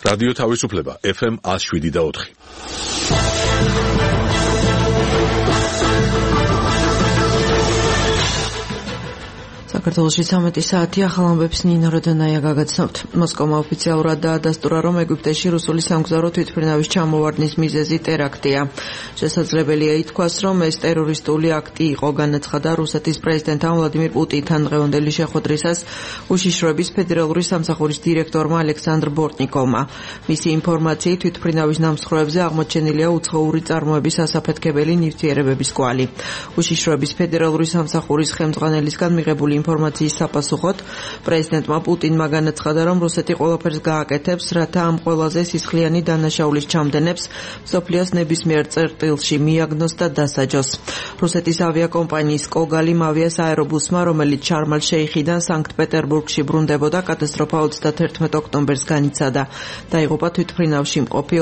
რადიო თავისუფლება FM 107.4. საქართველოში 13 საათი ახალ ამბებს ნინო როდონაია გაგაცნობთ. მოსკოვმა ოფიციალურად დაადასტურა, რომ ეგვიპტეში რუსული სამგზავრო თვითმფრინავის ჩამოვარდნის მიზეზი ტერაქტია. შესაძლებელია ითქვას, რომ ეს ტერორისტული აქტი იყო, განაცხადა რუსეთის პრეზიდენტმა ვლადიმირ პუტინთან დღევანდელი შეხვედრისას უშიშროების ფედერალური სამსახურის დირექტორმა ალექსანდრ ბორტნიკოვმა. მისი ინფორმაციით, თვითმფრინავის ნამსხვრევებზე აღმოჩენილია უცხოური წარმოების ასაფეთქებელი ნივთიერებების კვალი. უშიშროების ფედერალური სამსახურის ხელმძღვანელისგან მიღებული ინფორმაციის sapasუხოდ პრეზიდენტმა პუტინმა განაცხადა, რომ რუსეთი ყველაფერს გააკეთებს, რათა ამ ყველაზე სისხლიანი დანაშაულის ჩამდენებს მსოფლიოს ნებისმიერ წერტილში მიაგნოს და დასაჯოს. რუსეთის ავიაკომპანიის კოგალიმ ავიას აერობუსმა, რომელიც შარმალ-შეიხიდან სანქტ-პეტერბურგში ბრუნდებოდა, კატასტროფა 31 ოქტომბერს განიცადა. დაიღუპა თვითმფრინავში მყოფი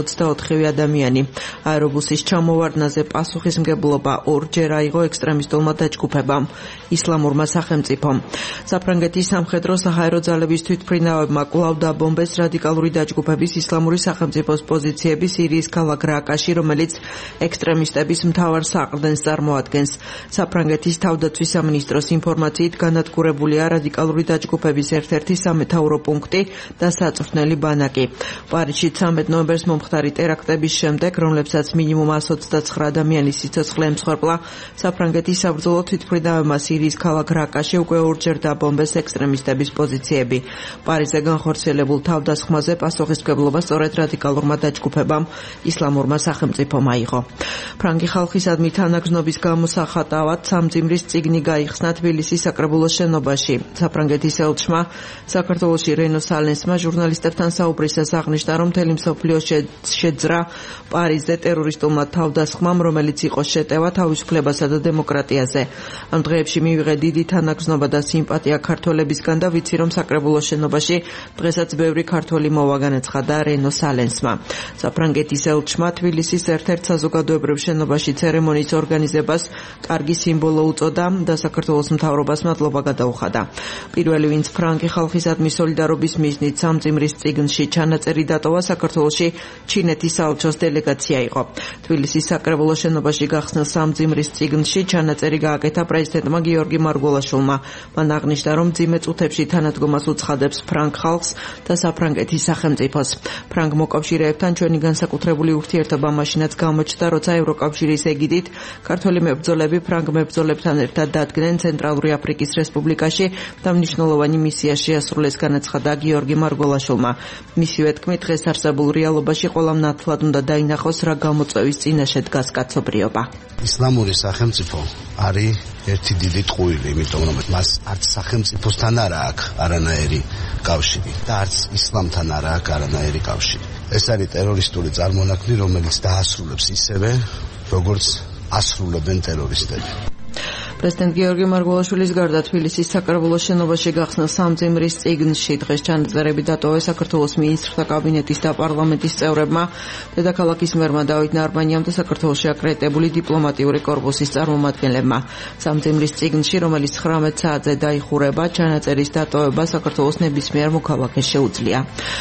224 ადამიანი. აერობუსის ჩამოვარდნაზე პასუხისმგებლობა ორჯერ აიღო ექსტრემისტულმა დაჯგუფებამ, ისლამურმა სახელმწიფომ. საფრანგეთის სამხედრო-საჰაერო ძალების თვითმფრინავებმა კვლავ დაბომბეს რადიკალური დაჯგუფების ისლამური სახელმწიფოს პოზიციები სირიის ქალაქ რაკაში, რომელიც ექსტრემისტების მთავარ საყრდენს წარმოადგენს. საფრანგეთის თავდაცვის სამინისტროს ინფორმაციით, განადგურებულია რადიკალური დაჯგუფების ერთ-ერთი სამეთაურო პუნქტი და საწვრთნელი ბანაკი. პარიზში 13 ნოემბერს მომხდარი ტერაქტების შემდეგ, რომლებსაც მინიმუმ 129 ადამიანის სიცოცხლე ემსხვერპლა, საფრანგეთის საბრძოლო თვითმფრინავებმა სირიის ქალაქ რაკაში უკვე ორჯერ დაბომბეს ექსტრემისტების პოზიციები. პარიზზე განხორციელებულ თავდასხმაზე პასუხისმგებლობა სწორედ რადიკალურმა დაჯგუფებამ, ისლამურმა სახელმწიფომ აიღო. ფრანგი ხალხისადმი თანაგზნობის გამოსახატავად სამძიმრის წიგნი გაიხსნა თბილისის საკრებულოს შენობაში. საფრანგეთის ელჩმა საქართველოში რენო სალენსმა ჟურნალისტებთან საუბრისას აღნიშნა, რომ მთელი მსოფლიო შეძრა პარიზზე ტერორისტულმა თავდასხმამ, რომელიც იყო შეტევა თავისუფლებასა და დემოკრატიაზე. ამ დღეებში მივიღე დიდი თანაგზნობა და სიმპათია ქართველებისგან და ვიცი, რომ საკრებულოს შენობაში დღესაც ბევრი ქართველი მოვა, განაცხადა რენო სალენსმა. საფრანგეთის ელჩმა თბილისის ერთ-ერთ საზოგადოებრივ შენობაში ცერემონიის ორგანიზებას კარგი სიმბოლო უწოდა და საქართველოს მთავრობას მადლობა გადაუხადა. პირველი, ვინც ფრანგი ხალხისადმი სოლიდარობის მიზნით სამძიმრის წიგნში ჩანაწერი დატოვა, საქართველოში ჩინეთის საელჩოს დელეგაცია იყო. თბილისის საკრებულოს შენობაში გახსნილ სამძიმრის წიგნში ჩანაწერი გააკეთა პრეზიდენტმა გიორგი მარგველაშვილმა. მან აღნიშნა, რომ მძიმე წუთებში თანადგომას უცხადებს ფრანგ ხალხს და საფრანგეთის სახელმწიფოს. ფრანგ მოკავშირეებთან ჩვენი განსაკუთრებული ურთიერთობა მაშინაც გამოჩნდა, როცა ევროკავშირის ეგიდით ქართველი მებრძოლები ფრანგ მებრძოლებთან ერთად დადგნენ ცენტრალური აფრიკის რესპუბლიკაში და მნიშვნელოვანი მისია შეასრულეს, განაცხადა გიორგი მარგველაშვილმა. მისივე თქმით, დღეს არსებულ რეალობაში ყველამ ნათლად უნდა დაინახოს, რა გამოწვევის წინაშე დგას კაცობრიობა. ისლამური სახელმწიფო არის ერთი დიდი ტყუილი, იმიტომ რომ მას არც სახელმწიფოსთან არ აქვს არანაირი კავშირი და არც ისლამთან არ აქვს არანაირი კავშირი. ეს არის ტერორისტული წარმონაქმნი, რომელიც დაასრულებს ისევე, როგორც ასრულებენ ტერორისტები. პრეზიდენტ გიორგი მარგველაშვილის გარდა თბილისის საკრებულოს შენობაში გახსნილ სამძიმრის წიგნში დღეს ჩანაწერები დატოვეს საქართველოს მინისტრთა კაბინეტის და პარლამენტის წევრებმა, დედაქალაქის მერმა დავით ნარმანიამ და საქართველოში აკრედიტებული დიპლომატიური კორპუსის წარმომადგენლებმა. სამძიმრის წიგნში, რომელიც 19 საათზე დაიხურება, ჩანაწერის დატოვება საქართველოს ნებისმიერ მოქალაქეს შეუძლია.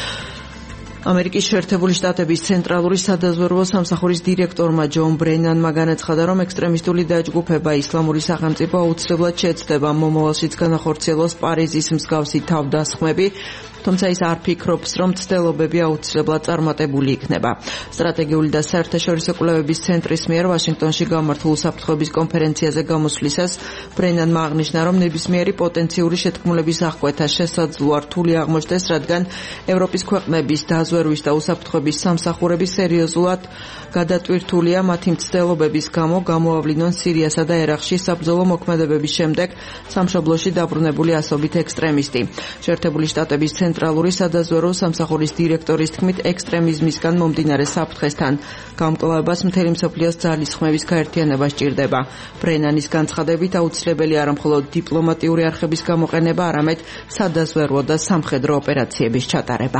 ამერიკის შეერთებული შტატების ცენტრალური სადაზვერვო სამსახურის დირექტორმა ჯონ ბრენანმა განაცხადა, რომ ექსტრემისტული დაჯგუფება ისლამური სახელმწიფო აუცილებლად შეცდება მომავალშიც განახორციელოს პარიზის მსგავსი თავდასხმები, თუმცა ის არ ფიქრობს, რომ ცდილობები აუცილებლად წარმატებული იქნება. სტრატეგიული და საერთაშორისო კვლევების ცენტრის მიერ ვაშინგტონში გამართულ უსაფრთხოების კონფერენციაზე გამოსვლისას ბრენანმა აღნიშნა, რომ ნებისმიერი პოტენციური შეთქმულების აღკვეთა შესაძლოა რთული აღმოჩნდეს, რადგან ევროპის ქვეყნების დაზვერვის და უსაფრთხოების სამსახურები სერიოზულად გადატვირთულია მათი მცდელობების გამო გამოავლინონ სირიასა და ერაყში საბრძოლო მოქმედებების შემდეგ სამშობლოში დაბრუნებული ასობით ექსტრემისტი. შეერთებული შტატების ცენტრალური სადაზვერვო სამსახურის დირექტორის თქმით, ექსტრემიზმისგან მომდინარე საფრთხესთან გამკლავებას მთელი მსოფლიოს ძალისხმევის გაერთიანება სჭირდება. ბრენანის განცხადებით, აუცილებელი არა მხოლოდ დიპლომატიური არხების გამოყენება, არამედ სადაზვერვო და სამხედრო ოპერაციების ჩატარება.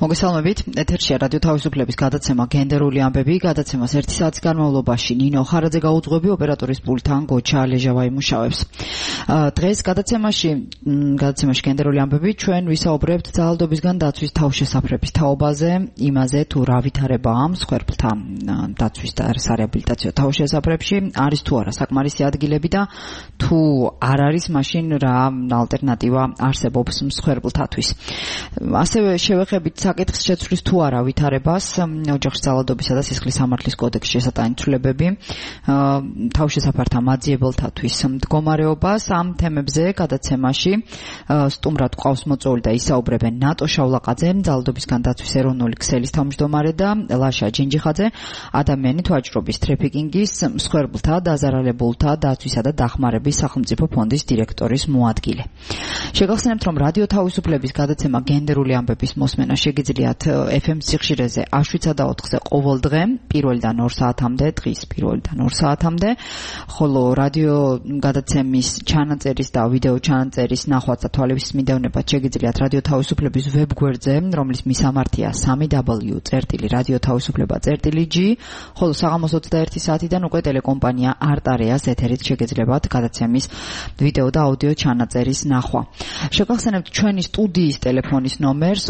მოგესალმებით. ეთერშია რადიო თავისუფლების გადაცემა გენდერული ამბები. გადაცემას 1 საათის განმავლობაში ნინო ხარაძე გაუძღვები, ოპერატორის პულტთან გოჩა ალეჟავა იმუშავებს. დღეს გადაცემაში გენდერული ამბები ჩვენ ვისაუბრებთ ძალადობისგან დაცვის თავშესაფრების თაობაზე, იმაზე თუ რა ვითარებაა მსხვერპლთა დაცვის და სარეაბილიტაციო თავშესაფრებში, არის თუ არა საკმარისი ადგილები და თუ არ არის მაშინ რა ალტერნატივა არსებობს მსხვერპლთათვის. ასევე შევეხებით საკითხს შეცვლის თუ არა ვითარებას ოჯახში ძალადობისა და სისხლის სამართლის კოდექსში შესატანი ცვლილებები თავშესაფართა მაძიებელთათვის მდგომარეობას ამ თემებზე გადაცემაში სტუმრად ყავს მოწვეული და ისაუბრებენ ნატო შავლაყაძე, ძალადობისგან დაცვის ეროვნული ქსელის თავმჯდომარე და ლაშა ჯინჯიხაძე, ადამიანით ვაჭრობის ტრეფიკინგის მსხვერპლთა დაზარალებულთა დაცვისა და დახმარების სახელმწიფო ფონდის დირექტორის მოადგილე. შეგახსენებთ, რომ რადიო თავისუფლების გადაცემა გენდერული ამბების მოსმენა შეგიძლიათ FM სიხშირეზე 7:04-ზე ყოველ დღე 1-დან 2 საათამდე, დღის 1-დან 2 საათამდე, ხოლო რადიო გადაცემის ჩანაწერის და ვიდეო ჩანაწერის ნახვაც და თვალების მიდევნებაც შეგიძლიათ რადიო თავისუფლების ვებგვერდზე, რომლის მისამართია www.radiotavisufleba.g, ხოლო საღამოს 21 საათიდან უკვე ტელეკომპანია არტარეას ეთერით შეგეძლებათ გადაცემის ვიდეო და აუდიო ჩანაწერის ნახვა. შეგახსენებთ ჩვენი სტუდიის ტელეფონის ნომერს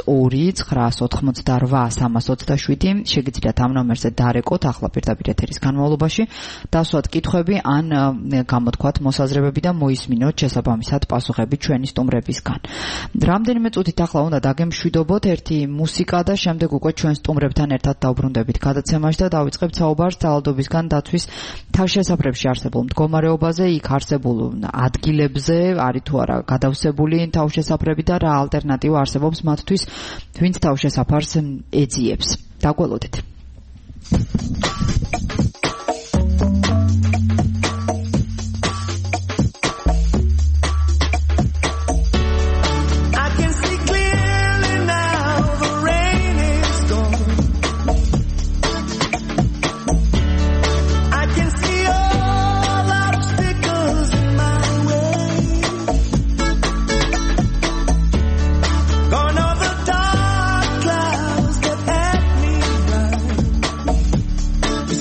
2-988-327. შეგიძლიათ ამ ნომერზე დარეკოთ ახლა პირდაპირ ეთერის განმავლობაში, დასვათ კითხვები ან გამოთქვათ მოსაზრებები და მოისმინოთ შესაბამისად პასუხები ჩვენი სტუმრებისგან. რამდენიმე წუთით ახლა უნდა დაგემშვიდობოთ ერთი მუსიკა და შემდეგ უკვე ჩვენ სტუმრებთან ერთად დავბრუნდებით გადაცემაში და დავიწყებთ საუბარს ძალადობისგან დაცვის თავშესაფრებში არსებულ მდგომარეობაზე, იქ არსებულ ადგილებზე, არის თუ არა გადავსებული თავშესაფრები და რა ალტერნატივა არსებობს მათთვის, ვინც თავშესაფარს ეძიებს. დაგველოდეთ. It's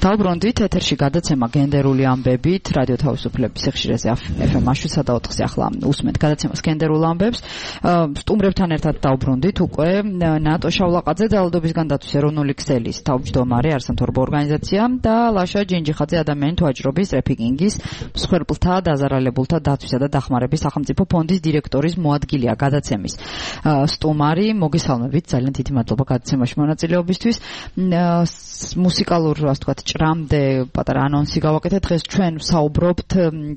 დავბრუნდით ეთერში გადაცემა გენდერული ამბებით რადიო თავისუფლების ეხშირეზე FM 7.4-ზე ახლა უსმენთ გადაცემას გენდერულ ამბებს სტუმრებთან ერთად დავბრუნდით უკვე ნატო შავლაყაძე ძალადობისგან დაცვის ეროვნული ქსელის თავმჯდომარე არასამთავრობო ორგანიზაცია და ლაშა ჯინჯიხაძე ადამიანთა ვაჭრობის ტრაფიკინგის მსხვერპლთა დაზარალებულთა დაცვისა და დახმარების სახელმწიფო ფონდის დირექტორის მოადგილეა გადაცემის სტუმარი მოგესალმებით ძალიან დიდი მადლობა გადაცემაში მონაწილეობისთვის მუსიკალურ ასე ვთქვათ ჭრამდე პატარა ანონსი გავაკეთეთ დღეს ჩვენ ვსაუბრობთ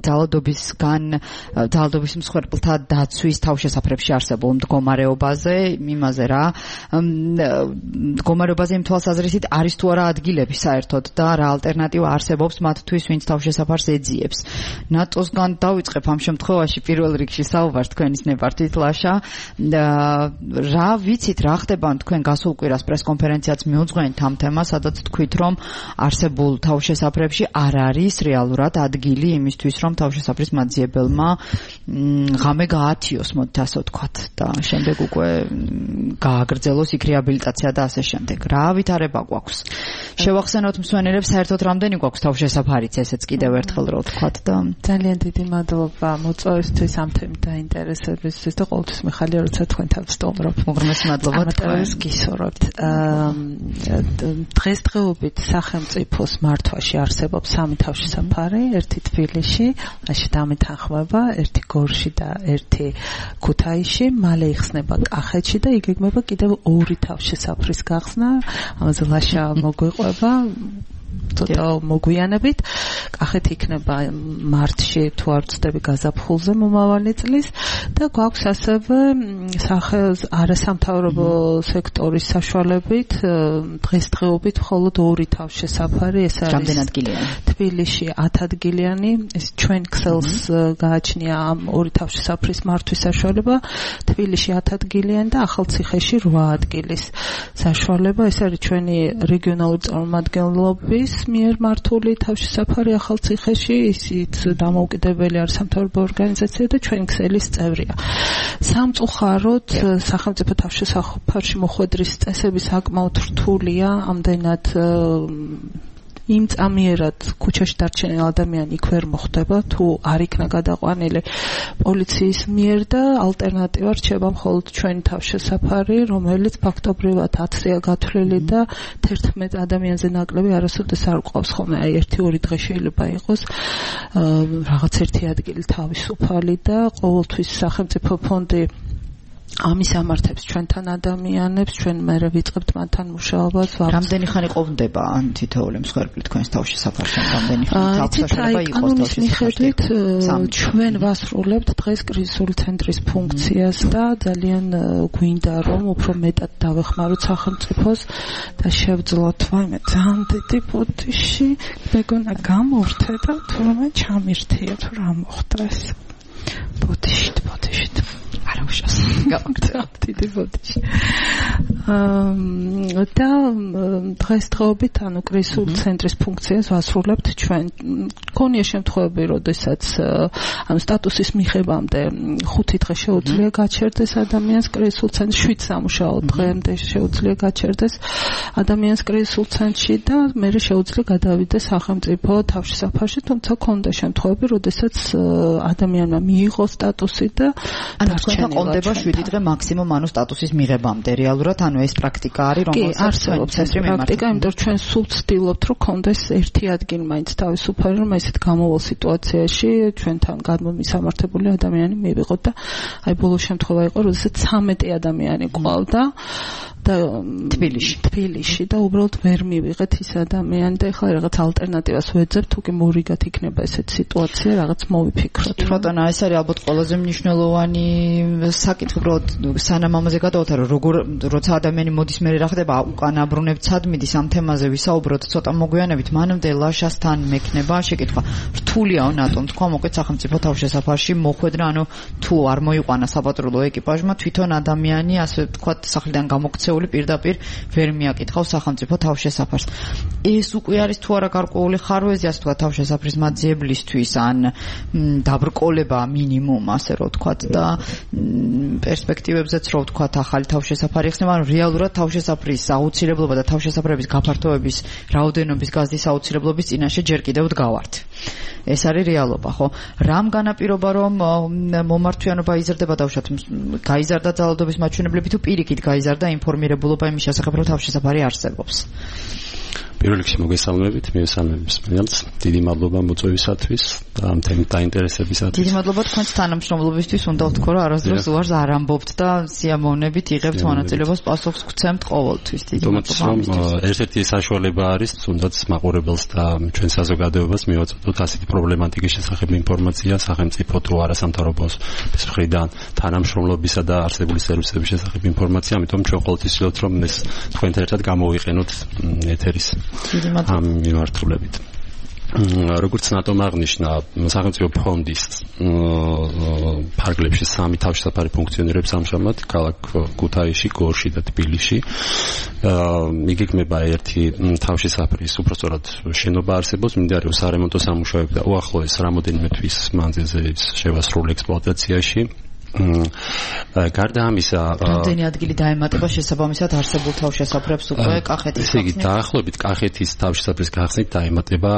ძალადობის მსხვერპლთა დაცვის თავშესაფრებში არსებულ მდგომარეობაზე იმაზე რა მდგომარეობაზე იმ თვალსაზრისით არის თუ არა ადგილები საერთოდ და რა ალტერნატივა არსებობს მათთვის ვინც თავშესაფარს ეძიებს ნატოსგან დავიწყებ ამ შემთხვევაში პირველ რიგში საუბარს თქვენის ნებართვით ლაშა რა ვიცით რა ხდება თქვენ გასულ კვირას პრესკონფერენციაც მიუძღვენთ ამ თემას სადაც თქვით რომ არსებულ თავშესაფრებში არ არის რეალურად ადგილი იმისთვის რომ თავშესაფრის მაძიებელმა ღამე გაათიოს მოდით ასე ვთქვათ და შემდეგ უკვე გააგრძელოს იქ რეაბილიტაცია და ასე შემდეგ რა ვითარება გვაქვს შევახსენოთ მსმენელებს საერთოდ რამდენი გვაქვს თავშესაფარიც ესეც კიდევ ერთხელ რო ვთქვათ და ძალიან დიდი მადლობა მოწვევისთვის ამ თემით დაინტერესებისთვის და ყოველთვის მიხარია როცა თქვენ თავს სტუმრობთ უღრმესი მადლობა თქვენს გისურვებთ დღესდღეობით სახელმწიფოს მართვაში არსებობს სამი თავშესაფარი, ერთი თბილისში, მაშინ დამეთანხმება, ერთი გორში და ერთი ქუთაისში, მალე იხსნება კახეთში და იგეგმება კიდევ ორი თავშესაფრის გახსნა. ამაზე ლაშა მოგვიყვება ცოტა მოგვიანებით. კახეთი იქნება მარტში თუ არ ვწდები გაზაფხულზე მომავალი წლის და გვაქვს ასევე არასამთავრობო სექტორის საშუალებით დღესდღეობით მხოლოდ ორი თავშესაფარი ეს არის რამდენადგილიანი თბილისში 10 ადგილიანი ეს ჩვენ ქსელს გააჩნია ამ ორი თავშესაფრის მართვის საშუალება თბილისში 10 ადგილიანი და ახალციხეში 8 ადგილის საშუალება ეს არის ჩვენი რეგიონალური წარმომადგენლობის მიერ მართული თავშესაფარი ახალციხეში ისიც დამოუკიდებელი არასამთავრობო ორგანიზაცია და ჩვენ ქსელის წევრია. სამწუხაროდ სახელმწიფო თავშესაფარში მოხვედრის წესები საკმაოდ რთულია, ამდენად იმწამიერად ქუჩაში დარჩენილ ადამიანი იქ ვერ მოხვდება თუ არ იქნა გადაყვანილი პოლიციის მიერ და ალტერნატივა რჩება მხოლოდ ჩვენი თავშესაფარი რომელიც ფაქტობრივად 10-ია გათვლილი და 11 ადამიანზე ნაკლები არასოდეს არ გვყავს ხოლმე აი 1-2 დღე შეიძლება იყოს რაღაც ერთი ადგილი თავისუფალი და ყოველთვის სახელმწიფო ფონდი ამის ამართებს ჩვენთან ადამიანებს ჩვენ მერე ვიწყებთ მათთან მუშაობას რამდენი ხანი ყოფდება ან თითოეული მსხვერპლი თქვენს თავშესაფარში რამდენი ხანი თავშესაფრება იყოს მიხედვით ჩვენ ვასრულებთ დღეს კრიზისული ცენტრის ფუნქციას და ძალიან გვინდა რომ უფრო მეტად დავეხმაროთ სახელმწიფოს და შევძლოთ ვაიმე ძალიან დიდი ბოდიში მეგონა გამორთე და თურმე ჩამირთია თუ რა მოხდა ეს ბოდიში არა უშავს გავაკეთებ დიდი ბოდიში და დღესდღეობით ანუ კრიზისული ცენტრის ფუნქციას ვასრულებთ ჩვენ გონია შემთხვევები როდესაც ანუ სტატუსის მიღებამდე 5 დღე შეუძლია გაჩერდეს ადამიანს კრიზისულ ცენტრში 7 სამუშაო დღემდე შეუძლია გაჩერდეს ადამიანს კრიზისულ ცენტრში და მერე შეუძლია გადავიდეს სახელმწიფო თავშესაფარში თუმცა ქონდა შემთხვევები როდესაც ადამიანმა მიიღო სტატუსი და თქვენთან ყოლდება 7 დღე მაქსიმუმ ანუ სტატუსის მიღებამდე რეალურად ანუ ეს პრაქტიკა არის რომელსაც არსებობს ეს პრაქტიკა იმიტომ რომ ჩვენ სულ ვცდილობთ რომ კონდეს ერთი ადგილი მაინც თავისუფალი რომ ესეთ გამოვალ სიტუაციაში ჩვენთან გამომისამართებული ადამიანი მივიღოთ და აი ბოლო შემთხვევა იყო როდესაც 13 ადამიანი ყავდა და თბილისში და უბრალოდ ვერ მივიღეთ ის ადამიანი და ახლა რაღაც ალტერნატივას ვეძებთ თუ კი მორიგად იქნება ესეთ სიტუაცია რაღაც მოვიფიქროთ ბატონო ეს არის ალბათ ყველაზე მნიშვნელოვანი საკითხი უბრალოდ სანამ ამაზე გადავთვალო როგორ როცა ადამიანი მოდის მე რა ხდება უკან აბრუნებთ სად მიდის ამ თემაზე ვისაუბროთ ცოტა მოგვიანებით მანამდე ლაშასთან მექნება შეკითხვა რთულიაო ნატომ თქვა მოკლედ სახელმწიფო თავშესაფარში მოხვედრა ანუ თუ არ მოიყვანა საპატრულო ეკიპაჟმა თვითონ ადამიანი ასე ვთქვათ სახლიდან გამოქცეული ერთეული პირდაპირ ვერ მიაკითხავს სახელმწიფო თავშესაფარს. ეს უკვე არის თუ არა გარკვეული ხარვეზი, ასე თქვა, თავშესაფრის მაძიებლისთვის ან დაბრკოლება მინიმუმ, ასე რომ ვთქვათ და პერსპექტივებზეც რომ ვთქვათ ახალი თავშესაფარი ხსნება, ანუ რეალურად თავშესაფრის აუცილებლობა და თავშესაფრების გაფართოების რაოდენობის გაზრდის აუცილებლობის წინაშე ჯერ კიდევ დგავართ. ეს არის რეალობა, ხო? რამ განაპირობა რომ მომართვიანობა იზრდება დავუშვათ გაიზარდა ძალადობის მაჩვენებლები თუ პირიქით გაიზარდა ინფორმირებულობა იმის შესახებ რომ თავშესაფარი არსებობს. პირველ რიგში მოგესალმებით, მივესალმებით მსმენელს. დიდი მადლობა მოწვევისათვის და ამ თემით დაინტერესებისათვის. დიდი მადლობა თქვენს თანამშრომლობისთვის. უნდა ვთქვა რომ არასდროს უარს არ ამბობთ და სიამოვნებით იღებთ მონაწილეობას, პასუხს გცემთ ყოველთვის. დიდი მადლობა. ერთ-ერთი საშუალება არის თუნდაც მაყურებელს და ჩვენ საზოგადოებას მივაწოდოთ ასეთი პრობლემატიკის შესახებ ინფორმაცია სახელმწიფო თუ არასამთავრობოს მხრიდან თანამშრომლობისა და არსებული სერვისების შესახებ ინფორმაცია, ამიტომ ჩვენ ყოველთვის ვცდილობთ რომ ეს თქვენთან ერთად გამოვიყენოთ ეთერის ამ მიმართულებით. როგორც ნატომ აღნიშნა, სახელმწიფო ფონდის ფარგლებში 3 თავშესაფარი ფუნქციონირებს ამჟამად ქალაქ ქუთაისში, გორში და თბილისში. იგეგმება ერთი თავშესაფრის უпростоრად შენობა არსებობს, მინდარო სარემონტო სამუშაოები და უახლოეს რამოდენიმე თვის მანძილზე შევასრულა ექსპლუატაციაში. გარდა ამისა, რამდენი ადგილი დაემატება შესაბამისად არსებულ თავშესაფრებს უკვე კახეთის? ესე იგი, დაახლოებით კახეთის თავშესაფრის გახსნით დაემატება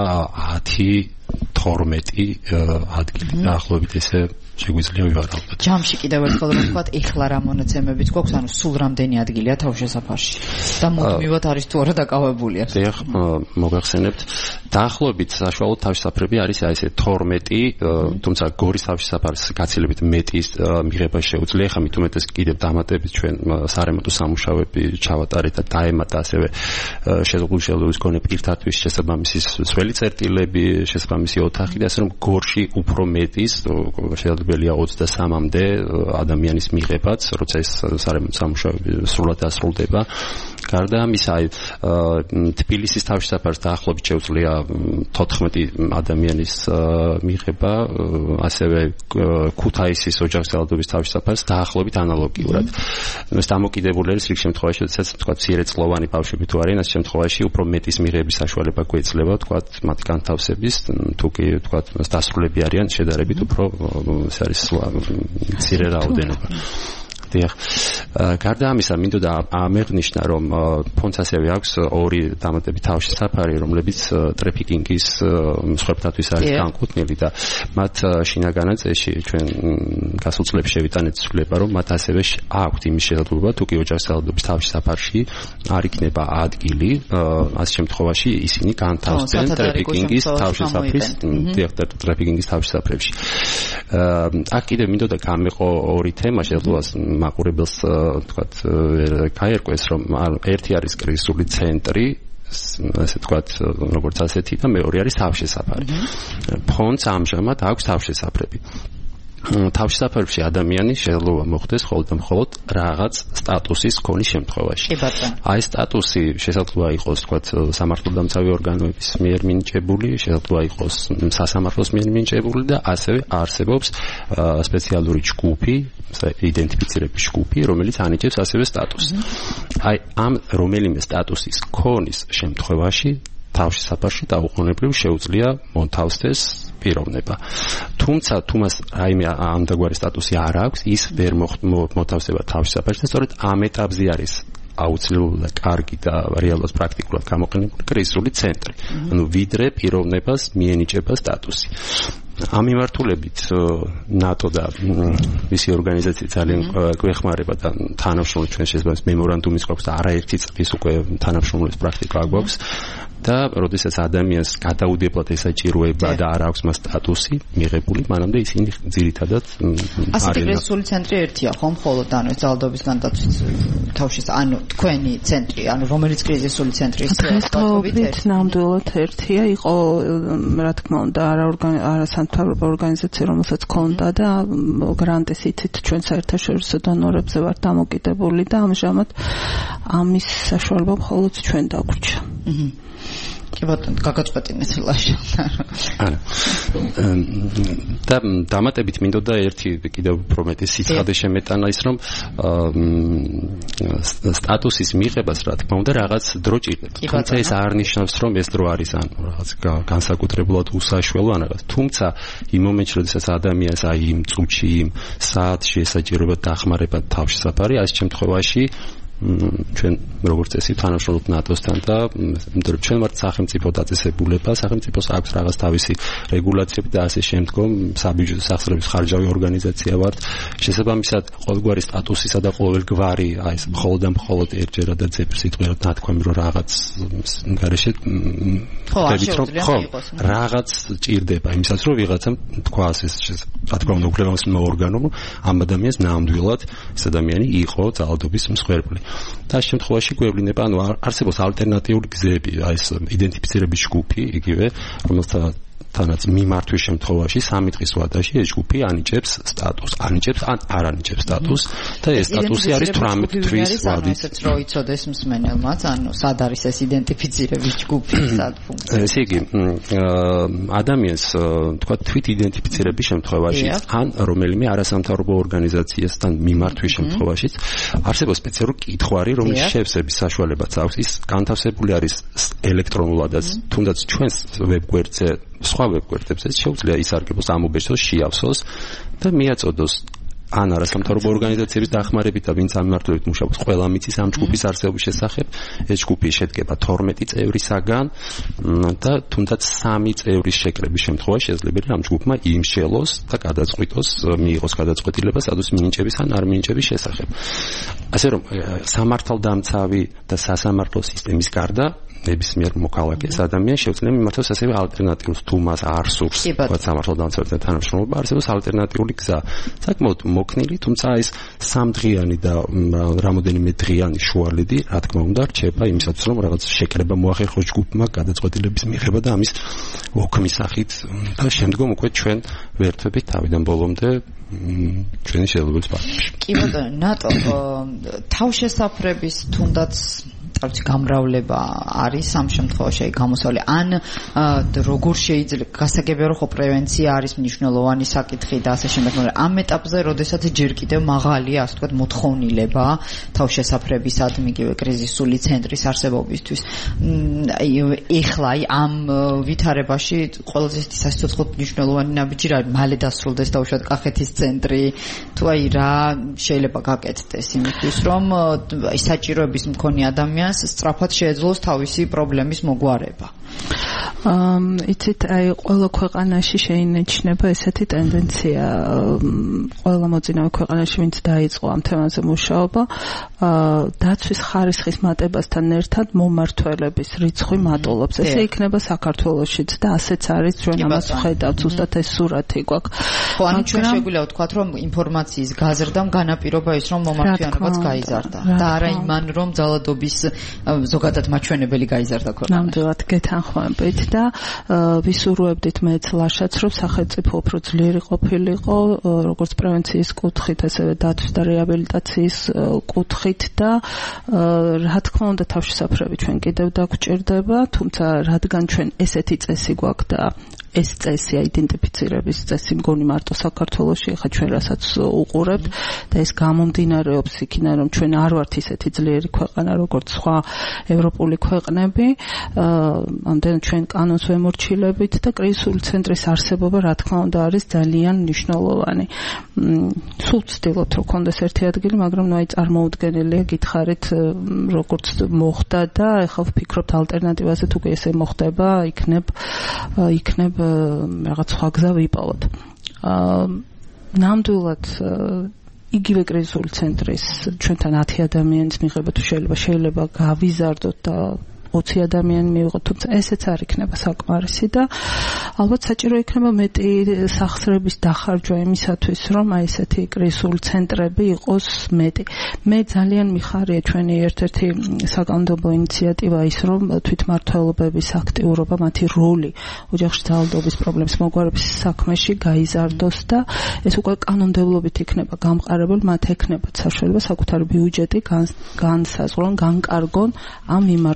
10-12 ადგილი. დაახლოებით ესე შეგვიძლია ვივარაუდოთ. ჯამში კიდევ ერთხელ რომ ვთქვათ, ეხლა რა მონაცემებიც გვაქვს, ანუ სულ რამდენი ადგილია თავშესაფარში და მუდმივად არის თუ არა დაკავებულია? დიახ, მოგახსენებთ. დაახლოებით საშუალო თავშესაფრები არის ესე 12, თუმცა გორის თავშესაფარს გაცილებით მეტი მიღება შეუძლია. ხა მით უმეტეს კიდევ დამატებით ჩვენ სარემონტო სამუშაოები ჩავატარეთ და დაემატა ასევე შეზღუდული შეძლების მქონე პირთათვის შესაბამისი სველი წერტილები, შესაბამისი ოთახი და ასე რომ გორში უფრო მეტის შესაძლებელია 23-მდე ადამიანის მიღებაც, როცა ეს სარემონტო სამუშაოები სრულად დასრულდება. გარდა ამისა, თბილისის თავშესაფარს დაახლოებით შეუძლია 14 ადამიანის მიღება, ასევე ქუთაისის ოჯახის ძალადობის თავშესაფარს დაახლოებით ანალოგიურად. ეს დამოკიდებული არის რიგ შემთხვევაში, როდესაც თქვა მცირეწლოვანი ბავშვები თუ არიან, ამ შემთხვევაში უფრო მეტის მიღების საშუალება გვეძლება, თქვა მათი განთავსების, თუ კი თქვა დასრულები არიან შედარებით უფრო ეს არის მცირე რაოდენობა. დიახ. გარდა ამისა, მინდოდა ამეღნიშნა, რომ ფონდს ასევე აქვს 2 დამატებით თავშესაფარი, რომლებიც ტრაფიკინგის მსხვერპლთათვის არის განკუთვნილი და მათ შინაგან წესში ჩვენ გასულ წლებში შევიტანეთ ცვლილება, რომ მათ ასევე აქვთ იმის შესაძლებლობა, თუ კი ოჯახის ძალადობის თავშესაფარში არ იქნება ადგილი, ასეთ შემთხვევაში ისინი განთავსდნენ ტრაფიკინგის თავშესაფრის, ტრაფიკინგის თავშესაფრებში. აქ კიდევ მინდოდა გამეყო 2 თემა, შესაძლოა მაყურებელს თქვათ გაერკვეს, რომ ერთი არის კრიზისული ცენტრი, ასე თქვათ, როგორც ასეთი და მეორე არის თავშესაფარი. ფონდს ამჟამად აქვს თავშესაფრები. თავშესაფარებში ადამიანი შეიძლება მოხდეს მხოლოდ და მხოლოდ რაღაც სტატუსის ქონის შემთხვევაში. აი სტატუსი შესაძლოა იყოს, თქვათ, სამართალდამცავი ორგანოების მიერ მინიჭებული, შესაძლოა იყოს სასამართლოს მიერ მინიჭებული და ასევე არსებობს სპეციალური ჯგუფი, იდენტიფიცირების ჯგუფი, რომელიც ანიჭებს ასევე სტატუსს. აი ამ რომელიმე სტატუსის ქონის შემთხვევაში თავშესაფარში დაუყოვნებლივ შეუძლია მოთავსდეს პიროვნება. თუმცა თუ მას რაიმე ამდაგვარი სტატუსი არ აქვს, ის ვერ მოთავსდება თავშესაფარში და სწორედ ამ ეტაპზე არის აუცილებელი და კარგი და რეალურად პრაქტიკულად გამოყენებული კრიზისული ცენტრი. ანუ ვიდრე პიროვნებას მიენიჭება სტატუსი. ამ მიმართულებით ნატო და მისი ორგანიზაცია ძალიან გვეხმარება და თანამშრომლობთ ჩვენ შესაძლოა მემორანდუმის გვაქვს და არაერთი წლის უკვე თანამშრომლობის პრაქტიკა გვაქვს და როდესაც ადამიანს გადაუდებლად ესაჭიროება და არ აქვს მას სტატუსი მიღებული, მანამდე ისინი ძირითადად ასეთი კრიზისული ცენტრი ერთია, ხო, მხოლოდ ანუ ძალადობის განდაცვის ანუ თქვენი ცენტრი, ანუ რომელიც კრიზისული ცენტრი ის დღესდღეობით ნამდვილად ერთია, იყო რა თქმა უნდა არასამთავრობო ორგანიზაცია, რომელსაც ქონდა და გრანტის ითით ჩვენ საერთაშორისო დონორებზე ვართ დამოკიდებული და ამჟამად ამის საშუალება მხოლოდ ჩვენ დაგვრჩა. კი ბატონო, გაგაწყვეტინეთ ლაშა. არა. და დამატებით მინდოდა ერთი კიდევ უფრო მეტი სიცხადე შემეტანა ის რომ სტატუსის მიღებას რა თქმა უნდა რაღაც დრო ჭირდება. თუმცა ეს არ ნიშნავს რომ ეს დრო არის ან რაღაც განსაკუთრებულად უსაშველო ან რაღაც. თუმცა იმ მომენტში როდესაც ადამიანს აი იმ წუთში იმ საათში ესაჭიროება დახმარება თავშესაფარი, ამ შემთხვევაში ჩვენ როგორც წესი თანამშრომლობთ ნატოსთან და იმიტომ რომ ჩვენ ვართ სახელმწიფო დაწესებულება, სახელმწიფოს აქვს რაღაც თავისი რეგულაციები და ასე შემდგომ საბიუჯეტო სახსრების ხარჯავი ორგანიზაცია ვართ. შესაბამისად, ყოველგვარი სტატუსისა და ყოველგვარი აი ეს მხოლოდ და მხოლოდ ერთჯერად და ზეპირსიტყვიერად ნათქვამი რომ რაღაც გარეშე რაღაც ჭირდება იმისაც რომ ვიღაცამ თქვას ეს რა თქმა უნდა უფლებამოსილ ორგანომ ამ ადამიანს ნამდვილად ეს ადამიანი იყო ძალადობის მსხვერპლი. და ამ შემთხვევაში გვევლინება, ანუ არსებობს ალტერნატიული გზები, აი ეს იდენტიფიცირების ჯგუფი, იგივე, რომელთანაც მიმართვის შემთხვევაში 3 დღის ვადაში ეს ჯგუფი ანიჭებს სტატუსს, ანიჭებს ან არ ანიჭებს სტატუსს და ეს სტატუსი არის 18 თვის ვადით. ესეც რო იცოდეს მსმენელმაც, ანუ სად არის ეს იდენტიფიცირების ჯგუფი, სად ფუნქცია. ესე იგი, ადამიანს თქვა თვით იდენტიფიცირების შემთხვევაში ან რომელიმე არასამთავრობო ორგანიზაციასთან მიმართვის შემთხვევაშიც არსებობს სპეციალური კითხვარი, რომლის შევსების საშუალებაც აქვს. ის განთავსებული არის ელექტრონულადაც, თუნდაც ჩვენს ვებგვერდზე სხვა ვებგვერდებზე შეუძლია ისარგებლოს ამობეჭდოს, შეავსოს და მიაწოდოს ან არასამთავრობო ორგანიზაციების დახმარებით და ვინც ამ მიმართულებით მუშაობს, ყველა მიცის ამ ჯგუფის არსებობის შესახებ. ეს ჯგუფი შედგება 12 წევრისაგან და თუნდაც 3 წევრის შეკრების შემთხვევაში შესაძლებელი ამ ჯგუფმა იმშელოს და გადაწყვიტოს, მიიღოს გადაწყვეტილება სტატუსის მინიჭების ან არ მინიჭების შესახებ. ასე რომ სამართალდამცავი და სასამართლო სისტემის გარდა ნებისმიერ მოქალაქეს ადამიანს შეუძლია მიმართოს ასევე ალტერნატიულს, თუ მას არ სურს სამართალდამცავთან თანამშრომლობა, არსებობს ალტერნატიული გზა. საკმაოდ მოქნილი, თუმცა ეს 3 დღიანი და რამოდენიმე დღიანი შუალედი, რა თქმა უნდა, რჩება იმისათვის, რომ რაღაც შეკრება მოახერხოს ჯგუფმა გადაწყვეტილების მიღება და ამის ოქმის სახით და შემდგომ უკვე ჩვენ ვერთვებით თავიდან ბოლომდე ჩვენი შეძლებების პარტნიორში. კი ბატონო, ნატო თავშესაფრების თუნდაც გამრავლება არის ამ შემთხვევაში გამოსავალი ან როგორ შეიძლება გასაგებია რომ ხო პრევენცია არის მნიშვნელოვანი საკითხი და ასე შემდეგ, მაგრამ ამ ეტაპზე როდესაც ჯერ კიდევ მაღალია ასე ვთქვათ მოთხოვნილება თავშესაფრებისადმი იგივე კრიზისული ცენტრის არსებობისთვის. ეხლა ამ ვითარებაში ყველაზე სასიცოცხლოდ მნიშვნელოვანი ნაბიჯი რა არის? მალე დასრულდეს დაუშვათ კახეთის ცენტრი თუ აი რა შეიძლება გაკეთდეს იმისთვის რომ საჭიროების მქონე ადამიანს სწრაფად შეეძლოს თავისი პრობლემის მოგვარება. იცით, აი ყველა ქვეყანაში შეინიშნება ესეთი ტენდენცია, ყველა მოწინავე ქვეყანაში, ვინც დაიწყო ამ თემაზე მუშაობა, დაცვის ხარისხის მატებასთან ერთად მომმართველების რიცხვი მატულობს. ესე იქნება საქართველოშიც და ასეც არის, ჩვენ ამას ვხედავთ, ზუსტად ეს სურათი გვაქვს. ხო, ანუ ჩვენ შეგვიძლია ვთქვათ, რომ ინფორმაციის გაზრდამ განაპირობა ის, რომ მომართვიანობაც გაიზარდა და არა იმან, რომ ძალადობის ზოგადად მაჩვენებელი გაიზარდა ქვეყანაში. ნამდვილად გეთანხმებით და ვისურვებდით მეც ლაშაც, რომ სახელმწიფო უფრო ძლიერი ყოფილიყო, როგორც პრევენციის კუთხით, ასევე დაცვის და რეაბილიტაციის კუთხით და რა თქმა უნდა თავშესაფრები ჩვენ კიდევ დაგვჭირდება, თუმცა რადგან ჩვენ ესეთი წესი გვაქვს და ეს წესი აიდენტიფიცირების წესი მგონი მარტო საქართველოში, ახლა ჩვენ რასაც უყურებთ და ეს გამომდინარეობს იქიდან, რომ ჩვენ არ ვართ ისეთი ძლიერი ქვეყანა, როგორც სხვა ევროპული ქვეყნები, ამდენად ჩვენ კანონს ვემორჩილებით და კრიზისული ცენტრის არსებობა, რა თქმა უნდა, არის ძალიან მნიშვნელოვანი. სულ ვცდილობთ, რომ კონდეს ერთი ადგილი, მაგრამ ნუ აი წარმოუდგენელია, გითხარით, როგორც მოხდა და ახლა ვფიქრობთ ალტერნატივაზე, თუ კი ესე მოხდება, იქნებ რაღაც სხვა გზა ვიპოვოთ. ნამდვილად იგივე კრიზისული ცენტრის ჩვენთან 10 ადამიანის მიღება თუ შეიძლება გავიზარდოთ და 20 ადამიანი მივიღოთ, თუმცა ესეც არ იქნება საკმარისი და ალბათ საჭირო იქნება მეტი სახსრების დახარჯვა იმისათვის, რომ აი ესეთი კრიზისული ცენტრები იყოს მეტი. მე ძალიან მიხარია ჩვენი ერთ-ერთი საკანონმდებლო ინიციატივა ის, რომ თვითმმართველობების აქტიურობა, მათი როლი ოჯახში ძალადობის პრობლემის მოგვარების საქმეში გაიზარდოს და ეს უკვე კანონმდებლობით იქნება გამყარებული, მათ ექნებათ საშუალება საკუთარი ბიუჯეტი განსაზღვრონ, განკარგონ ამ მიმართულებით.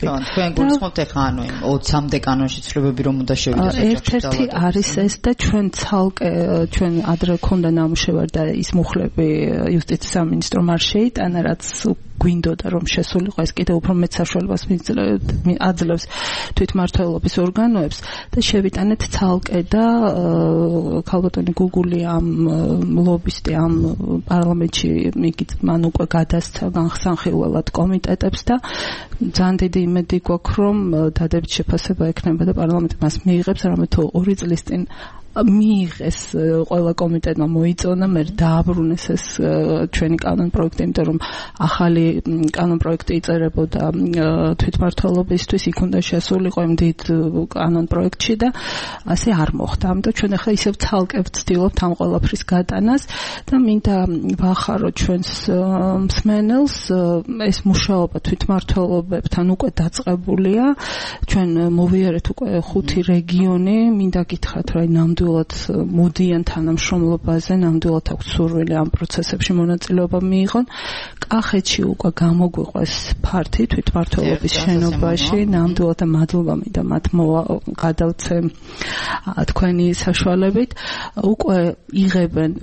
ცვლილებები. თქვენ გულისხმობთ ახლა ანუ 20-მდე კანონში ცვლილებები რომ უნდა შევიდეს ერთ-ერთი არის ეს და ჩვენ ცალკე ჩვენ ადრე ქონდა ნამუშევარი და ის მუხლები იუსტიციის სამინისტრომ არ შეიტანა, რაც გვინდოდა რომ შესულიყო ეს კიდევ უფრო მეც საშუალებას აძლევს თვითმმართველობის ორგანოებს და შევიტანეთ ცალკე და ქალბატონი გუგული ამ ლობისტი ამ პარლამენტში მიგით მან უკვე გადასცა განხსანხილველად კომიტეტებს და ძალიან დიდი იმედი გვაქვს რომ დადებით შეფასება ექნება და პარლამენტი მას მიიღებს, რამე თუ 2 წლის წინ მიიღეს ყველა კომიტეტმა მოიწონა, მე დააბრუნეს ეს ჩვენი კანონპროექტი, იმიტომ რომ ახალი კანონპროექტი იწერებოდა თვითმმართველობისთვის, იქ უნდა შესულიყო იმ დიდ კანონპროექტში და ასე არ მოხდა. ამიტომ ჩვენ ახლა ისევ ცალკე ვცდილობთ ამ ყველაფრის გატანას და მინდა ვახარო ჩვენს მსმენელს, ეს მუშაობა თვითმმართველობებთან უკვე დაწყებულია. ჩვენ მოვიარეთ უკვე 5 რეგიონი, მინდა გითხრათ რა ნამდვილად მოდიან თანამშრომლობაზე, ნამდვილად აქვს სურვილი ამ პროცესებში მონაწილეობა მიიღონ. კახეთში უკვე გამოგვიყვეს ფართი თვითმმართველობის შენობაში, ნამდვილად და მადლობა მინდა მათ გადავცე თქვენი საშუალებით. უკვე იღებენ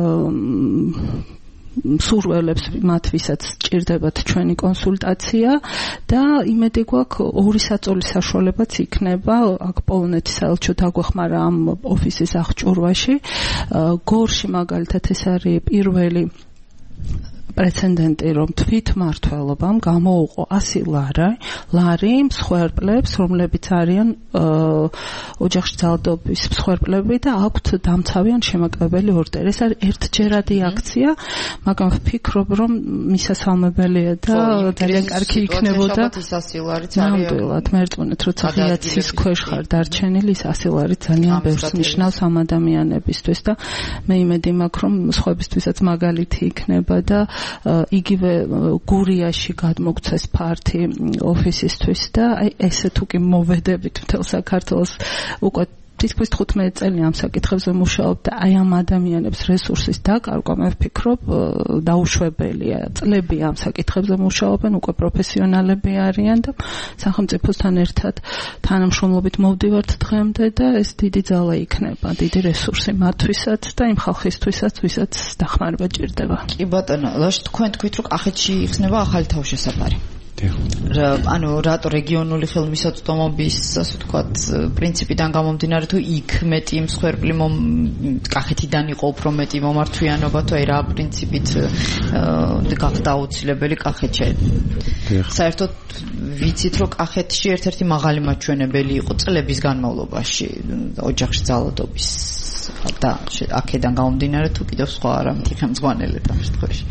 სურველებს მათ ვისაც სჭირდებათ ჩვენი კონსულტაცია და იმედი გვაქვს 2 საწოლის საშუალებაც იქნება აქ პოლონეთის საელჩო დაგვეხმარა ამ ოფისის აღჭურვაში. გორში მაგალითად ეს არის პირველი პრეცედენტი რომ თვითმმართველობამ გამოუყო 100 ლარი მსხვერპლებს, რომლებიც არიან ოჯახში ძალადობის მსხვერპლები და აქვთ დამცავი ან შემაკავებელი ორდერი. ეს არის ერთჯერადი აქცია, მაგრამ ვფიქრობ რომ მისასალმებელია და ძალიან კარგი იქნებოდა. ნამდვილად მერწმუნეთ როცა ღიაცის ქვეშ ხარ დარჩენილი, ის 100 ლარი ძალიან ბევრს ნიშნავს ამ ადამიანებისთვის და მე იმედი მაქვს რომ სხვებისთვისაც მაგალითი იქნება და იგივე გურიაში გადმოგცეს ფართი ოფისისთვის და ესე თუ კი მოვედებით მთელ საქართველოს უკვე თითქმის 15 წელი ამ საკითხებზე მუშაობ და აი ამ ადამიანებს რესურსის დაკარგვა მე ვფიქრობ დაუშვებელია. წლები ამ საკითხებზე მუშაობენ, უკვე პროფესიონალები არიან და სახელმწიფოსთან ერთად თანამშრომლობით მოვდივართ დღემდე და ეს დიდი ძალა იქნება, დიდი რესურსი მათთვისაც და იმ ხალხისთვისაც, ვისაც დახმარება ჭირდება. კი ბატონო, ლაშ თქვენ თქვით რომ კახეთში იხსნება ახალი თავშესაფარი. ანუ რატო რეგიონული ხელმისაწვდომობის ასე ვთქვათ პრინციპიდან გამომდინარე თუ იქ მეტი მსხვერპლი კახეთიდან იყო უფრო მეტი მომართვიანობა თუ აი რა პრინციპით გახდა აუცილებელი კახეთში. საერთოდ ვიცით რომ კახეთში ერთ-ერთი მაღალი მაჩვენებელი იყო წლების განმავლობაში ოჯახში ძალადობის და აქედან გამომდინარე თუ კიდევ სხვა არამეთი ხელმძღვანელეთ ამ შემთხვევაში.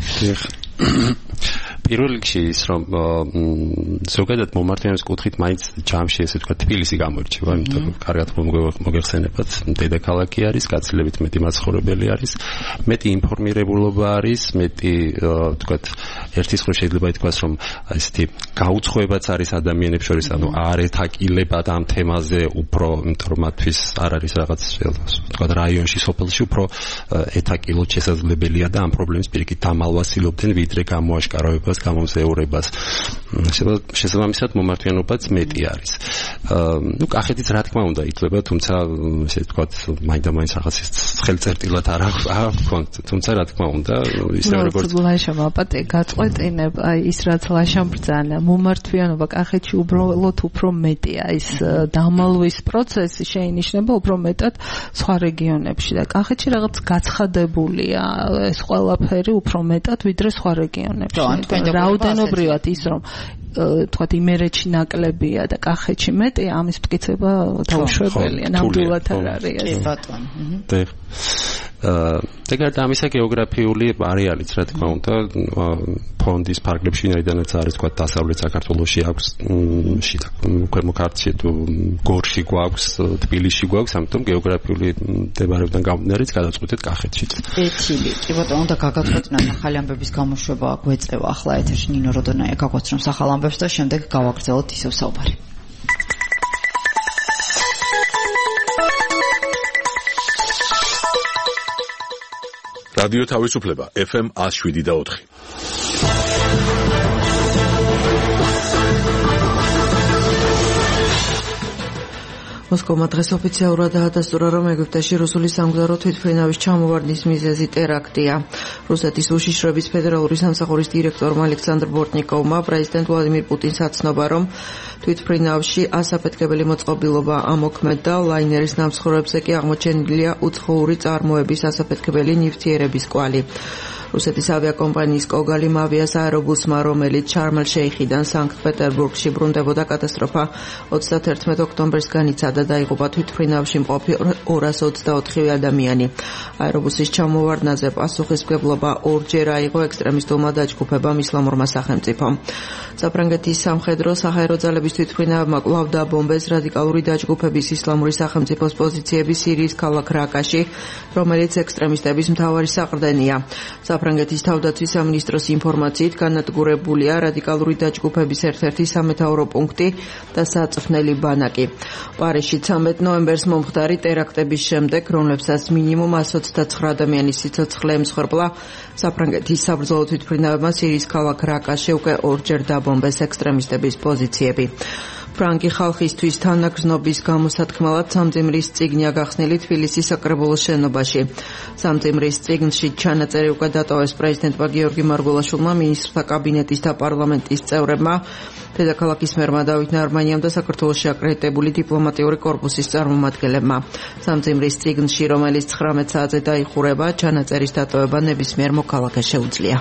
პირველ რიგში ის რომ ზოგადად მომართვიანობის კუთხით მაინც ჯამში ესე ვთქვათ თბილისი გამოირჩევა, იმიტომ რომ კარგად მოგეხსენებათ, დედაქალაქი არის, გაცილებით მეტი მაცხოვრებელი არის, მეტი ინფორმირებულობა არის, მეტი ვთქვათ ერთის მხრივ შეიძლება ითქვას რომ ესეთი გაუცხოებაც არის ადამიანებს შორის, ანუ არ ეთაკილებათ ამ თემაზე უფრო, იმიტომ რომ მათთვის არ არის რაღაც ვთქვათ რაიონში, სოფელში უფრო ეთაკილოთ შესაძლებელია და ამ პრობლემის პირიქით დამალვასილობდნენ ვიდრე გამოაშკარავებას გამომზეურებას. შესაბამისად მომართვიანობაც მეტი არის. კახეთიც რა თქმა უნდა ითვლება, თუმცა ესე ვთქვათ, მაინდა-მაინც რაღაც ხელწერტილად არ აქვს, თუმცა რა თქმა უნდა, ისე როგორც ლაშამ აპატე გაწყვეტინებ, აი ის რაც ლაშამ ბრძანა, მომართვიანობა კახეთში უბრალოდ უფრო მეტია. ის დამალვის პროცესი შეინიშნება უფრო მეტად სხვა რეგიონებში და კახეთში რაღაც გაცხადებულია ეს ყველაფერი უფრო მეტად ვიდრე სხვა რეგიონებში. რაოდენობრივად ის რომ თქვათ იმერეთში ნაკლებია და კახეთში მეტია, ამის მტკიცება დაუშვებელია, ნამდვილად არ არის ეს. ბატონო. ეგრეთ ამისა გეოგრაფიული არეალიც რა თქმა უნდა ფონდის ფარგლებში ნაიდანაც არის თქვა დასავლეთ საქართველოში აქვს შიდა ქვემო ქართლში თუ გორში გვაქვს თბილისში გვაქვს ამიტომ გეოგრაფიული მდებარეობიდან გამომდინარე გადაწყვეტეთ კახეთშიც. ეთილი კი ბატონო უნდა გაგაწყვეტინოთ ახალი ამბების გამოშვება გვეწევა ახლა ეთერში ნინო როდონაია გაგვაცნობს ახალ ამბებს და შემდეგ გავაგრძელოთ ისევ საუბარი. რადიო თავისუფლება FM 107.4 მოსკოვმა დღეს ოფიციალურად დაადასტურა, რომ ეგვიპტეში რუსული სამგზავრო თვითმფრინავის ჩამოვარდნის მიზეზი ტერაქტია. რუსეთის უშიშროების ფედერალური სამსახურის დირექტორმა ალექსანდრ ბორტნიკოვმა პრეზიდენტ ვლადიმირ პუტინს აცნობა, რომ თვითმფრინავში ასაფეთქებელი მოწყობილობა ამოქმედდა, ლაინერის ნამსხვრევებზე კი აღმოჩენილია უცხოური წარმოების ასაფეთქებელი ნივთიერების კვალი. რუსეთის ავიაკომპანიის კოგალიმ ავიას აერობუსმა, რომელიც შარმ-ელ-შეიხიდან სანქტ-პეტერბურგში ბრუნდებოდა, კატასტროფა 31 ოქტომბერს განიცადა, დაიღუპა თვითმფრინავში მყოფი 224 ადამიანი. აერობუსის ჩამოვარდნაზე პასუხისმგებლობა ორჯერ აიღო ექსტრემისტულმა დაჯგუფებამ ისლამურმა სახელმწიფომ. საფრანგეთის სამხედრო საჰაერო ძალების თვითმფრინავებმა კვლავ დაბომბეს რადიკალური დაჯგუფების ისლამური სახელმწიფოს პოზიციები სირიის ქალაქ რაკაში, რომელიც ექსტრემისტების მთავარი საყრდენია. საფრანგეთის თავდაცვის სამინისტროს ინფორმაციით განადგურებულია რადიკალური დაჯგუფების ერთ-ერთი სამეთაურო პუნქტი და საწვრთნელი ბანაკი. პარიზში 13 ნოემბერს მომხდარი ტერაქტების შემდეგ, რომლებსაც მინიმუმ 129 ადამიანის სიცოცხლე ემსხვერპლა, საფრანგეთის საბრძოლო თვითმფრინავებმა სირიის ქალაქ რაკაში უკვე ორჯერ დაბომბეს ექსტრემისტების პოზიციები. ფრანგი ხალხისთვის თანაგრძნობის გამოსათქმელად სამძიმრის წიგნია გახსნილი თბილისის საკრებულოს შენობაში. სამძიმრის წიგნში ჩანაწერი უკვე დატოვეს პრეზიდენტმა გიორგი მარგველაშვილმა, მინისტრთა კაბინეტის და პარლამენტის წევრებმა, დედაქალაქის მერმა დავით ნარმანიამ და საქართველოში აკრედიტებული დიპლომატიური კორპუსის წარმომადგენლებმა. სამძიმრის წიგნში, რომელიც 19 საათზე დაიხურება, ჩანაწერის დატოვება ნებისმიერ მოქალაქეს შეუძლია.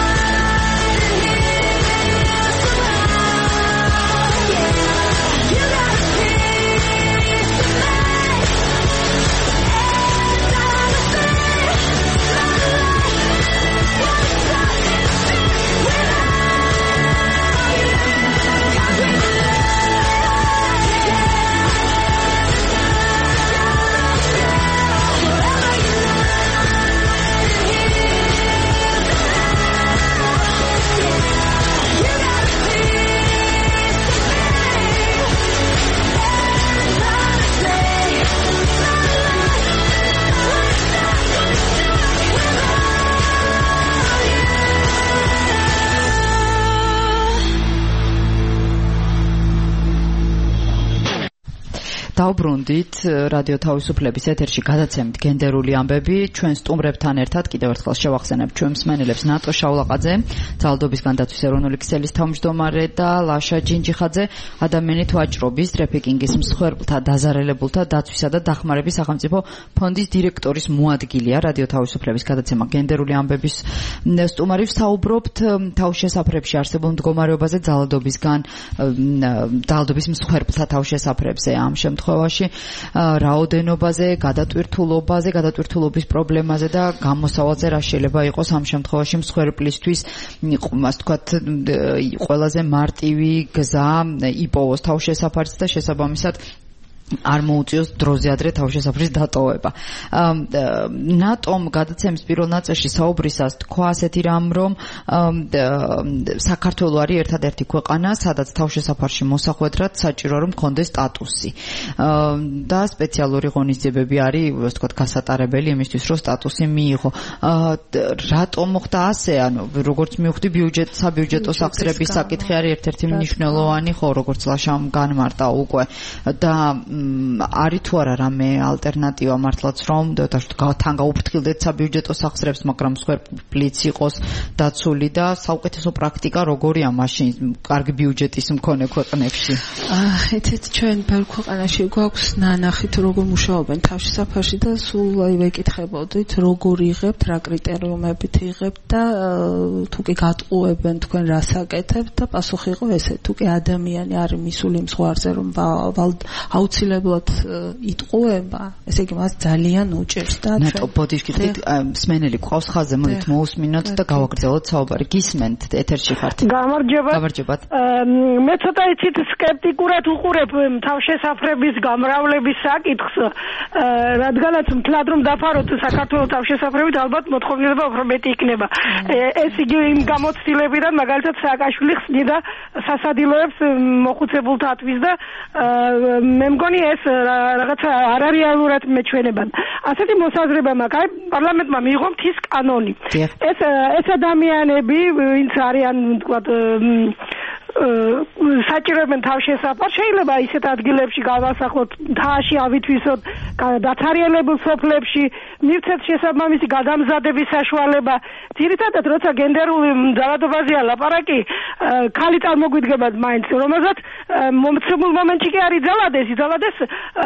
You დავბრუნდით რადიო თავისუფლების ეთერში გადაცემით გენდერული ამბები ჩვენ სტუმრებთან ერთად კიდევ ერთხელ შევახსენებთ ჩვენ მსმენელებს ნატო შავლაყაძე ძალადობისგან დაცვის ეროვნული ქსელის თავმჯდომარე და ლაშა ჯინჯიხაძე ადამიანით ვაჭრობის ტრაფიკინგის მსხვერპლთა დაზარალებულთა დაცვისა და დახმარების სახელმწიფო ფონდის დირექტორის მოადგილეა რადიო თავისუფლების გადაცემა გენდერული ამბების სტუმარი ვსაუბრობთ თავშესაფრებში არსებულ მდგომარეობაზე ძალადობის მსხვერპლთა თავშესაფრებზე ამ შემთხვევაში რაოდენობაზე, გადატვირთულობის პრობლემაზე და გამოსავალზე რა შეიძლება იყოს ამ შემთხვევაში მსხვერპლისთვის, ასე ვთქვათ, ყველაზე მარტივი გზა იპოვოს თავშესაფარს და შესაბამისად არ მოუწიოს დროზე ადრე თავშესაფრის დატოვება. ნატომ გადაცემის პირველ ნაწილში საუბრისას თქვა ასეთი რამ, რომ საქართველო არის ერთადერთი ქვეყანა, სადაც თავშესაფარში მოსახვედრად საჭირო რომ ჰქონდეს სტატუსი. და სპეციალური ღონისძიებები არის, ასე ვთქვათ, გასატარებელი იმისთვის, რომ სტატუსი მიიღო. რატომ მოხდა ასე? ანუ როგორც მივხვდი, საბიუჯეტო სახსრების საკითხი არის ერთ-ერთი მნიშვნელოვანი, ხო, როგორც ლაშამ განმარტა უკვე და არის თუ არა რამე ალტერნატივა მართლაც რომ თან გაუფრთხილდეთ საბიუჯეტო სახსრებს, მაგრამ მსხვერპლიც იყოს დაცული და საუკეთესო პრაქტიკა როგორია მაშინ კარგი ბიუჯეტის მქონე ქვეყნებში? იცით, ჩვენ ბევრ ქვეყანაში გვაქვს ნანახი თუ როგორ მუშაობენ თავშესაფარში და სულ ვეკითხებოდით როგორ იღებთ, რა კრიტერიუმებით იღებთ და თუ კი გატყუებენ თქვენ რას აკეთებთ და პასუხი იყო ესე, თუ კი ადამიანი არის მისული იმ ზღვარზე რომ აუცილებლად იტყუება, ესე იგი მას ძალიან უჭერს და ნატო ბოდიშკით მსმენელი ყავს ხაზზე, მოდით მოусმინოთ და გავაგრძელოთ საუბარი. გისმენთ, ეთერში ხართ. გამარჯობათ. მე ცოტა იცით სკეპტიკურად უყურებ თავშესაფრების გამრავლების საკითხს, რადგანაც მთლად რომ დაფაროთ საქართველოს თავშესაფრებით, ალბათ მოთხოვნილება უფრო მეტი იქნება. ეს იგი იმ გამოცდილებიდან, მაგალითად სააკაშვილი ხსნიდა სასადილოებს მოხუცებულთათვის და მე მგონი ეს რაღაცა არარეალურად მეჩვენებან. ასეთი მოსაზრება მაქვს, აი პარლამენტმა მიიღო მთის კანონი. ეს ადამიანები, ვინც არიან, თქვათ, საჭიროებენ თავშესაფარს, შეიძლება ისეთ ადგილებში გავასახლოთ, მთაში ავითვისოთ, დაცარიელებულ სოფლებში, მივცეთ შესაბამისი გადამზადების საშუალება. ძირითადად, როცა გენდერული ძალადობაზეა ლაპარაკი, ქალი წარმოგვიდგება მაინც, რომელსაც მომცემულ მომენტში კი არის ძალადეს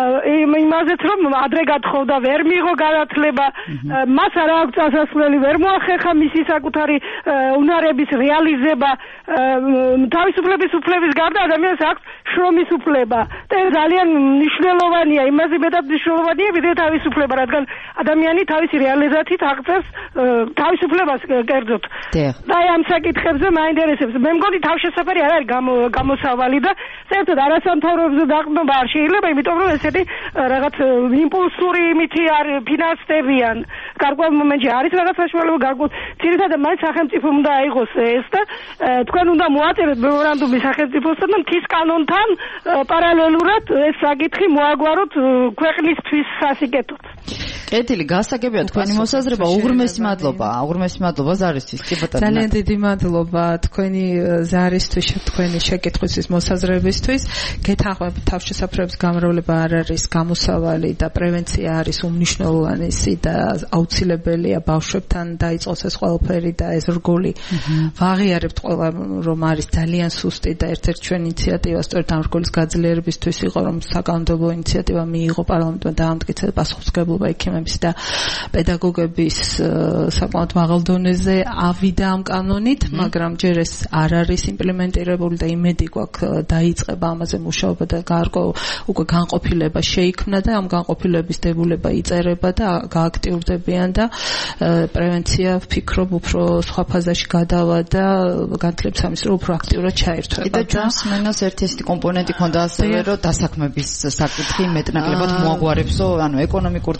იმაზეც რომ ადრე გათხოვდა, ვერ მიიღო განათლება, მას არ აქვს წასასვლელი, ვერ მოახერხა მისი საკუთარი უნარების რეალიზება, თავისუფლების უფლების გარდა ადამიანს აქვს შრომის უფლება. და ძალიან მნიშვნელოვანია, იმაზე მეტად მნიშვნელოვანია, ვიდრე თავისუფლება, რადგან ადამიანი თავისი რეალიზაციით აღწევს თავისუფლებას კერძოდ. და ამ საკითხებზე მაინტერესებს. მე მგონი თავშესაფარი არ არის გამოსავალი და საერთოდ არასამთავრობო დაყრდნობა არ შეიძლება, იმიტომ რომ ესეთი რაღაც იმპულსური იმითი არ ფინანსდებიან. გარკვეულ მომენტში არის რაღაც საშუალება, გარკვეულ ძირითადად მაინც სახელმწიფომ უნდა აიღოს ეს და თქვენ უნდა მოაწერეთ მემორანდუმი სახელმწიფოსთან და მთის კანონთან პარალელურად ეს საკითხი მოაგვაროთ ქვეყნისთვის სასიკეთოდ. კეთილი, გასაგებია თქვენი მოსაზრება. უღრმესი მადლობა ზარისთვის. კი ბატონო. ძალიან დიდი მადლობა თქვენი ზარისთვის, თქვენი შეკითხვისთვის, მოსაზრებისთვის. გეთანხმებით, თავშესაფრების გამრავლება არ არის გამოსავალი და პრევენცია არის უმნიშვნელოვანესი და აუცილებელია ბავშვებთან დაიწყოს ეს ყველაფერი და ეს რგოლი. ვაღიარებთ ყველა რომ არის ძალიან სუსტი და ერთ-ერთი ჩვენ ინიციატივა სწორედ ამ რგოლის გაძლიერებისთვის იყო, რომ საკანონმდებლო ინიციატივა მიიღო პარლამენტმა დაამტკიცა პასუხისმგებლობა ექიმების და პედაგოგების საკმაოდ მაღალ დონეზე ავიდა ამ კანონით, მაგრამ ჯერ ეს არ არის იმპლემენტირებული და იმედი გვაქვს დაიწყება ამაზე მუშაობა და უკვე განყოფილება შეიქმნა და ამ განყოფილების დებულება იწერება და გააქტიურდებიან და პრევენცია ვფიქრობ უფრო სხვა ფაზაში გადავა და განათლების სამინისტრო უფრო აქტიურად ჩაერთვება. და ჩვენს მენას ერთ-ერთი კომპონენტი ქონდა ასევე, რომ დასაქმების საკითხი მეტნაკლებად მოაგვარებსო, ანუ ეკონომიკურ დამოუკიდებლობას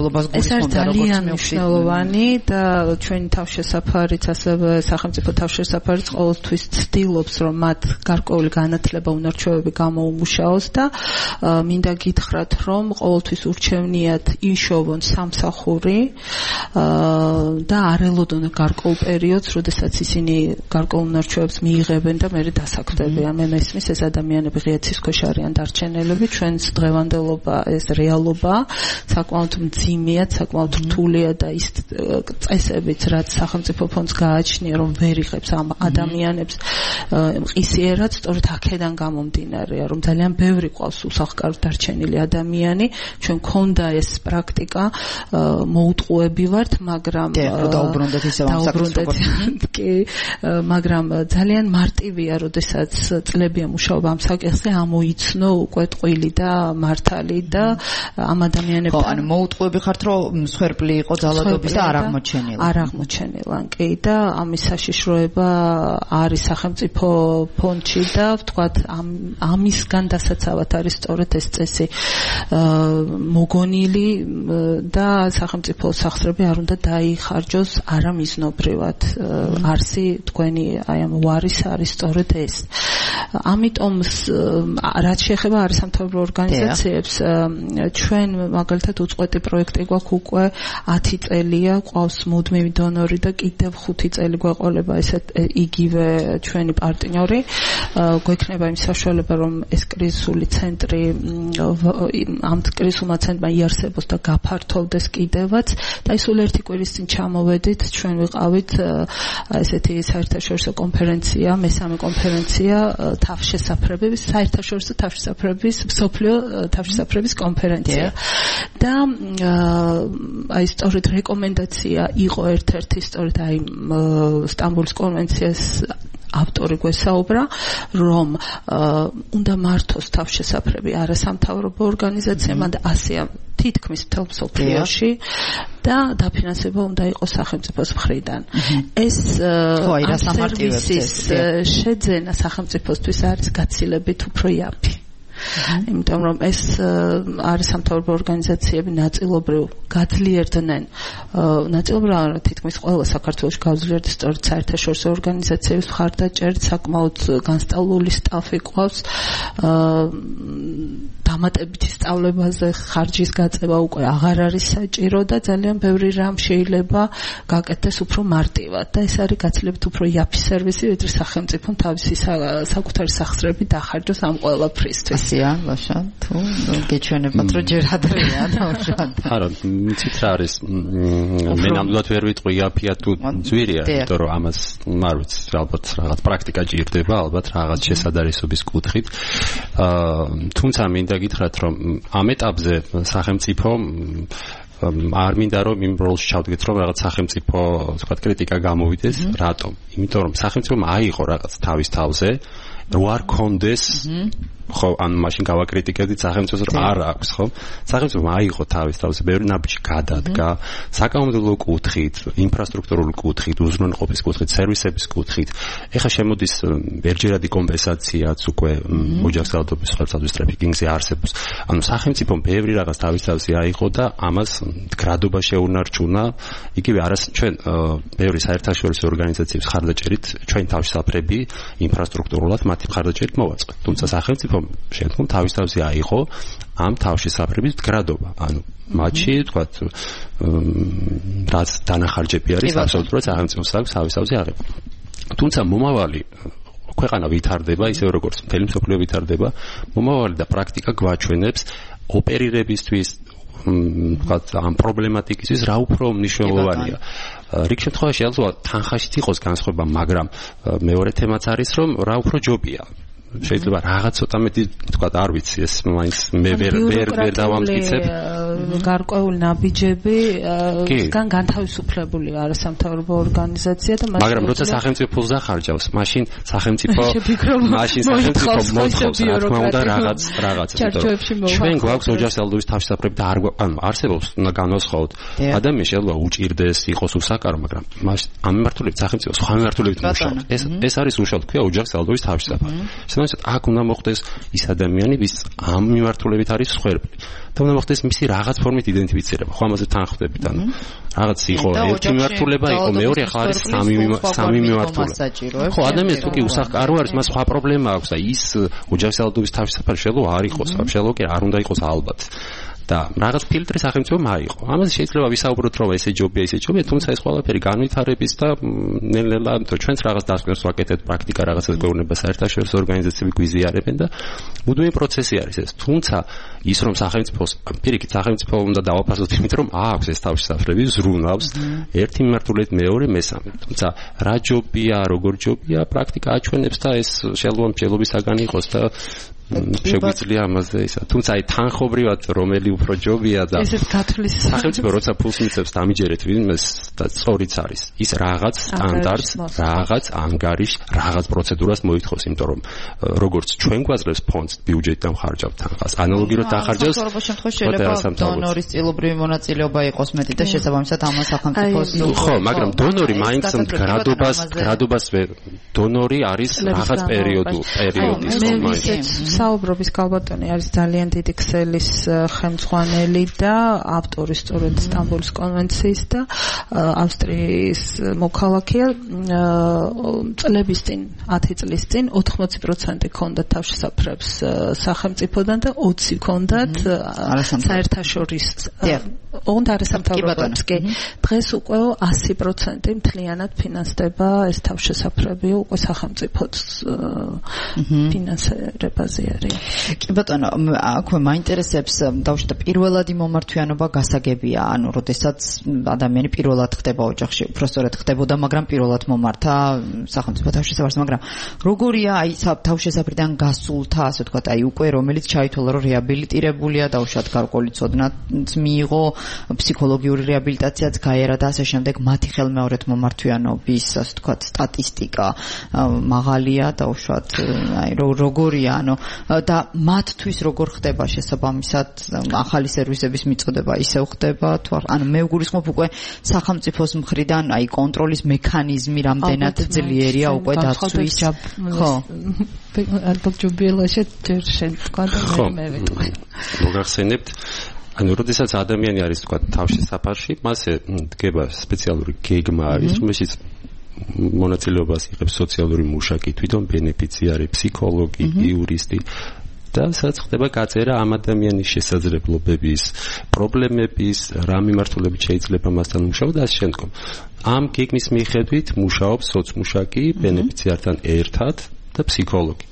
თანამშრომლობას გულისხმობდა როგორც ძალიან მნიშვნელოვანი და ჩვენი თავშესაფარიც ასევე სახელმწიფო თავშესაფარიც ყოველთვის ცდილობს რომ მათ გარკვეული განათლება უნარჩვევები გამოუმუშაოს და მინდა გითხრათ რომ ყოველთვის ურჩევნიათ იშოვონ სამსახური და არ ელოდონ გარკვეულ პერიოდს, როდესაც ისინი გარკვეულ უნარჩვევებს მიიღებენ და მერე დასაქმდებიან. მე მესმის ეს ადამიანები ღია ცის ქვეშ არიან დარჩენილები, ჩვენს დღევანდელობა ეს რეალობა საკმაოდ მძიმეა, საკმაოდ რთულია და ის წესებიც რაც სახელმწიფო ფონდს გააჩნია რომ ვერ იღებს ამ ადამიანებს მყისიერად, სწორედ აქედან გამომდინარეა რომ ძალიან ბევრი ყავს უსახლკაროდ დარჩენილი ადამიანი, ჩვენ გქონდა ეს პრაქტიკა, მოუტყუები ვართ, მაგრამ დაუბრუნდეთ ისევ ამ საკითხს. კი, მაგრამ ძალიან მარტივია, როდესაც წლებია მუშაობა ამ საკითხზე, ამოიცნო უკვე ტყვილი და მართალი და ამ ადამიანებთან. ანუ მოუტყუები ხართ, რომ მსხვერპლი იყო ძალადობის და არ აღმოჩენილა. არ აღმოჩენილა, კი, და ამის საშიშროება არის სახელმწიფო ფონდში და ვთქვათ, ამისგან დასაცავად არის სწორედ ეს წესი მოგონილი და სახელმწიფო სახსრები არ უნდა დაიხარჯოს არამიზნობრივად. არსი თქვენი აი ამ ვარის არის სწორედ ეს. ამიტომ რაც შეეხება არასამთავრობო ორგანიზაციებს, ჩვენ მაგალითად უწყვეტი პროექტი გვაქვს უკვე 10 წელია, ყავს მუდმივი დონორი და კიდევ 5 წელი გვეყოლება ესეთ იგივე ჩვენი პარტნიორი. გვექნება იმ საშუალება რომ ეს კრიზისული ცენტრი ამ კრიზისულმა ცენტრმა იარსებოს და გაფართოვდეს კიდევაც და სულ ერთი კვირის წინ ჩამოვედით, ჩვენ ვიყავით ესეთი საერთაშორისო კონფერენცია, მესამე კონფერენცია თავშესაფრების, საერთაშორისო თავშესაფრების, მსოფლიო თავშესაფრების კონფერენცია. და აი სწორედ რეკომენდაცია იყო ერთ-ერთი სწორედ აი სტამბოლის კონვენციას ავტორი გვესაუბრა, რომ უნდა მართოს თავშესაფრები არასამთავრობო ორგანიზაციებმა და ასეა თითქმის მთელ მსოფლიოში და დაფინანსება უნდა იყოს სახელმწიფოს მხრიდან. ეს სერვისის შეძენა სახელმწიფოსთვის არის გაცილებით უფრო იაფი. იმიტომ რომ ეს არასამთავრობო ორგანიზაციები ნაწილობრივ გაძლიერდნენ, ნაწილობრივ თითქმის ყველა საქართველოში გაძლიერდა სწორედ საერთაშორისო ორგანიზაციების მხარდაჭერით, საკმაოდ განსწავლული სტაფი ყავს, დამატებითი სწავლებაზე ხარჯის გაწევა უკვე აღარ არის საჭირო და ძალიან ბევრი რამ შეიძლება გაკეთდეს უფრო მარტივად და ეს არის გაცილებით უფრო იაფი სერვისი, ვიდრე სახელმწიფომ თავისი საკუთარი სახსრები დახარჯოს ამ ყველაფრისთვის. ლაშა თუ გეჩვენებათ რომ ჯერ ადრეა თავშად. არა, მიცით რა არის, მე ნამდვილად ვერ ვიტყვი იაფია თუ ძვირია, იმიტომ რომ ამას არ ვიცი, ალბათ რაღაც პრაქტიკა ჭირდება, ალბათ რაღაც შესაძლებლობის კუთხით. თუმცა მინდა გითხრათ, რომ ამ ეტაპზე სახელმწიფო არ მინდა რომ იმ როლში ჩავდგეთ, რომ რაღაც სახელმწიფო, თქვა კრიტიკა გამოვიდეს, რატომ? იმიტომ რომ სახელმწიფომ აიღო რაღაც თავის თავზე, რო არ კონდეს ხო, ან მაშინ გავაკრიტიკებდით სახელმწიფოს, რომ არ აქვს, ხო? სახელმწიფომ აიღო თავის თავზე, ბევრი ნაბიჯი გადადგა, საკანონმდებლო კუთხით, ინფრასტრუქტურული კუთხით, უზრუნველყოფის კუთხით, სერვისების კუთხით. ეხლა შემოდის ერთჯერადი კომპენსაციაც უკვე ოჯახის ძალადობის სხვებისათვის ტრაფიკინგზე არსებობს. ანუ სახელმწიფომ ბევრი რაღაც თავის თავზე აიღო და ამას გრადობა შეუნარჩუნა. იგივე ჩვენ ბევრი საერთაშორისო ორგანიზაციების ხარდაჭერით, ჩვენ თავშესაფრები ინფრასტრუქტურულად მათი ხარდაჭერით მოვაწყეთ. თუმცა სახელმწიფომ შემდგომ თავის თავზე აიღო ამ თავშესაფრების გრადობა. ანუ მათში თქვათ რაც დანახარჯები არის აბსოლუტურად სახელმწიფოს აქვს თავის თავზე აღება. თუმცა მომავალი ქვეყანა ვითარდება, ისე როგორც მთელი მსოფლიო ვითარდება, მომავალი და პრაქტიკა გვაჩვენებს ოპერირებისთვის თქვათ ამ პრობლემატიკისთვის რა უფრო მნიშვნელოვანია. რიგ შემთხვევაში ალბათ თანხაშიც იყოს განსხვავება, მაგრამ მეორე თემაც არის რომ რა უფრო ჯობია. შეიძლება რაღაც ცოტა მეტი თქვათ არ ვიცი ეს მაინც მე ვერ დავამტკიცებ გარკვეული ნაბიჯები ისგან განთავისუფლებული არასამთავრობო ორგანიზაცია და მაგრამ როცა სახელმწიფო ფულს ახარჯავს მაშინ სახელმწიფო მოთხოვს რა თქმა უნდა რაღაც ჩვენ გვაქვს ოჯახის ძალადობის თავშესაფრები და ანუ არსებობს უნდა განვასხვაოთ ადამიანი შეიძლება უჭირდეს იყოს უსაკარო მაგრამ ამ მიმართულებით სახელმწიფო სხვა მიმართულებით მუშაობს ეს არის უშუალოდ ქვია ოჯახის ძალადობის თავშესაფარი შესაბამისად აქ უნდა მოხდეს ის ადამიანი, ვის ამ მიმართულებით არის მსხვერპლი. და უნდა მოხდეს მისი რაღაც ფორმით იდენტიფიცირება. ხო ამაზე თან ხვდებით, ანუ რაღაც იყო ერთი მიმართულება, იყო მეორე, ახლა არის სამი მიმართულება. ხო, ადამიანს თუ კი უსახკარო არის, მას სხვა პრობლემა აქვს და ის ოჯახის ალდობის თავშესაფარი შეიძლება არ იყოს, შეიძლება კი არ უნდა იყოს ალბათ. და რაღაც ფილტრი სახელმწიფომ აიღო. ამაზე შეიძლება ვისაუბროთ, რომ ესე ჯობია, თუმცა ეს ყველაფერი განვითარების და ნელ-ნელა ჩვენც რაღაც დასკვნებს ვაკეთებთ, პრაქტიკა რაღაცას გვეუბნება საერთაშორისო ორგანიზაციები გვიზიარებენ და მუდმივი პროცესი არის ეს. თუმცა ის რომ სახელმწიფოს პირიქით სახელმწიფო უნდა დავაფასოთ, იმიტომ რომ აქვს ეს თავშესაფრები, ზრუნავს ერთი მიმართულებით მეორე, მესამე. თუმცა რა ჯობია, როგორ ჯობია, პრაქტიკა აჩვენებს და ეს შეიძლება მსჯელობის საგანი იყოს და შეგვიძლია ამაზე ისა. თუმცა აი თანხობრივად რომელი უფრო ჯობია და ესეც გათვლის სახელმწიფო როცა ფულს მიწევს დამიჯერეთ ვინმეს და სწორიც არის. ის რაღაც სტანდარტს, რაღაც ანგარიშს, რაღაც პროცედურას მოითხოვს, იმიტომ რომ როგორც ჩვენ გვაძლევს ფონდს ბიუჯეტიდან ხარჯავთ თანხას, ანალოგიურად დახარჯავს. შეიძლება დონორის წილობრივი მონაწილეობა იყოს მეტი და შესაბამისად ამას სახელმწიფოს ხო, მაგრამ დონორი მაინც გრადობას დონორი არის რაღაც პერიოდის საუბრობის კალბატონი არის ძალიან დიდი ქსელის ხელმძღვანელი და ავტორი სწორედ სტამბოლის კონვენციის და ავსტრიის მოქალაქეა. წლების წინ 10 წლის წინ 80% ჰქონდა თავშესაფრებს სახელმწიფოდან და 20 ჰქონდათ საერთაშორისო არასამთავრობოებს კი. დღეს უკვე 100% მთლიანად ფინანსდება ეს თავშესაფრები უკვე სახელმწიფოს ფინანსირებაზე. კი ბატონო, აქვე მაინტერესებს დავშთა პირველადი მომართვიანობა გასაგებია, ანუ როდესაც ადამიანი პირველად ხდება ოჯახში, უბრალოდ ხდებოდა, მაგრამ პირველად მომართა სახელმწიფო თავშესაფარს, მაგრამ როგორია აი თავშესაფრიდან გასულთა, ასე ვთქვათ, აი უკვე რომელიც ჩაითვალა, რომ რეაბილიტირებულია, დავშათ გარკვეული ცოდნაც მიიღო, ფსიქოლოგიური რეაბილიტაციაც გაიარა და ასე შემდეგ, მათი ხელმეორედ მომართვიანობის, ასე ვთქვათ, სტატისტიკა მაღალია, დავშათ, აი როგორია, ანუ და მათთვის როგორ ხდება შესაბამისად ახალი სერვისების მიწოდება ისევ ხდება თუ ანუ მე ვგულისხმობ უკვე სახელმწიფოს მხრიდან აი კონტროლის მექანიზმი რამდენად ძლიერია უკვე დაცვის ხო ალბათ ჯობიელაშე ჯერ შენ თქვა და მე ვიტყვი მოგახსენებთ ანუ როდესაც ადამიანი არის თქვა თავშესაფარში მასე დგება სპეციალური გეგმა არის რომელშიც მონაწილეობას იღებს სოციალური მუშაკი, თვითონ ბენეფიციარი, ფსიქოლოგი, იურისტი და სადაც ხდება გაწერა ამ ადამიანის შესაძლებლობების, პრობლემების, რა მიმართულებით შეიძლება მასთან მუშაობა და ასე შემდგომ. ამ გეგმის მიხედვით მუშაობს სოცმუშაკი ბენეფიციართან ერთად და ფსიქოლოგი.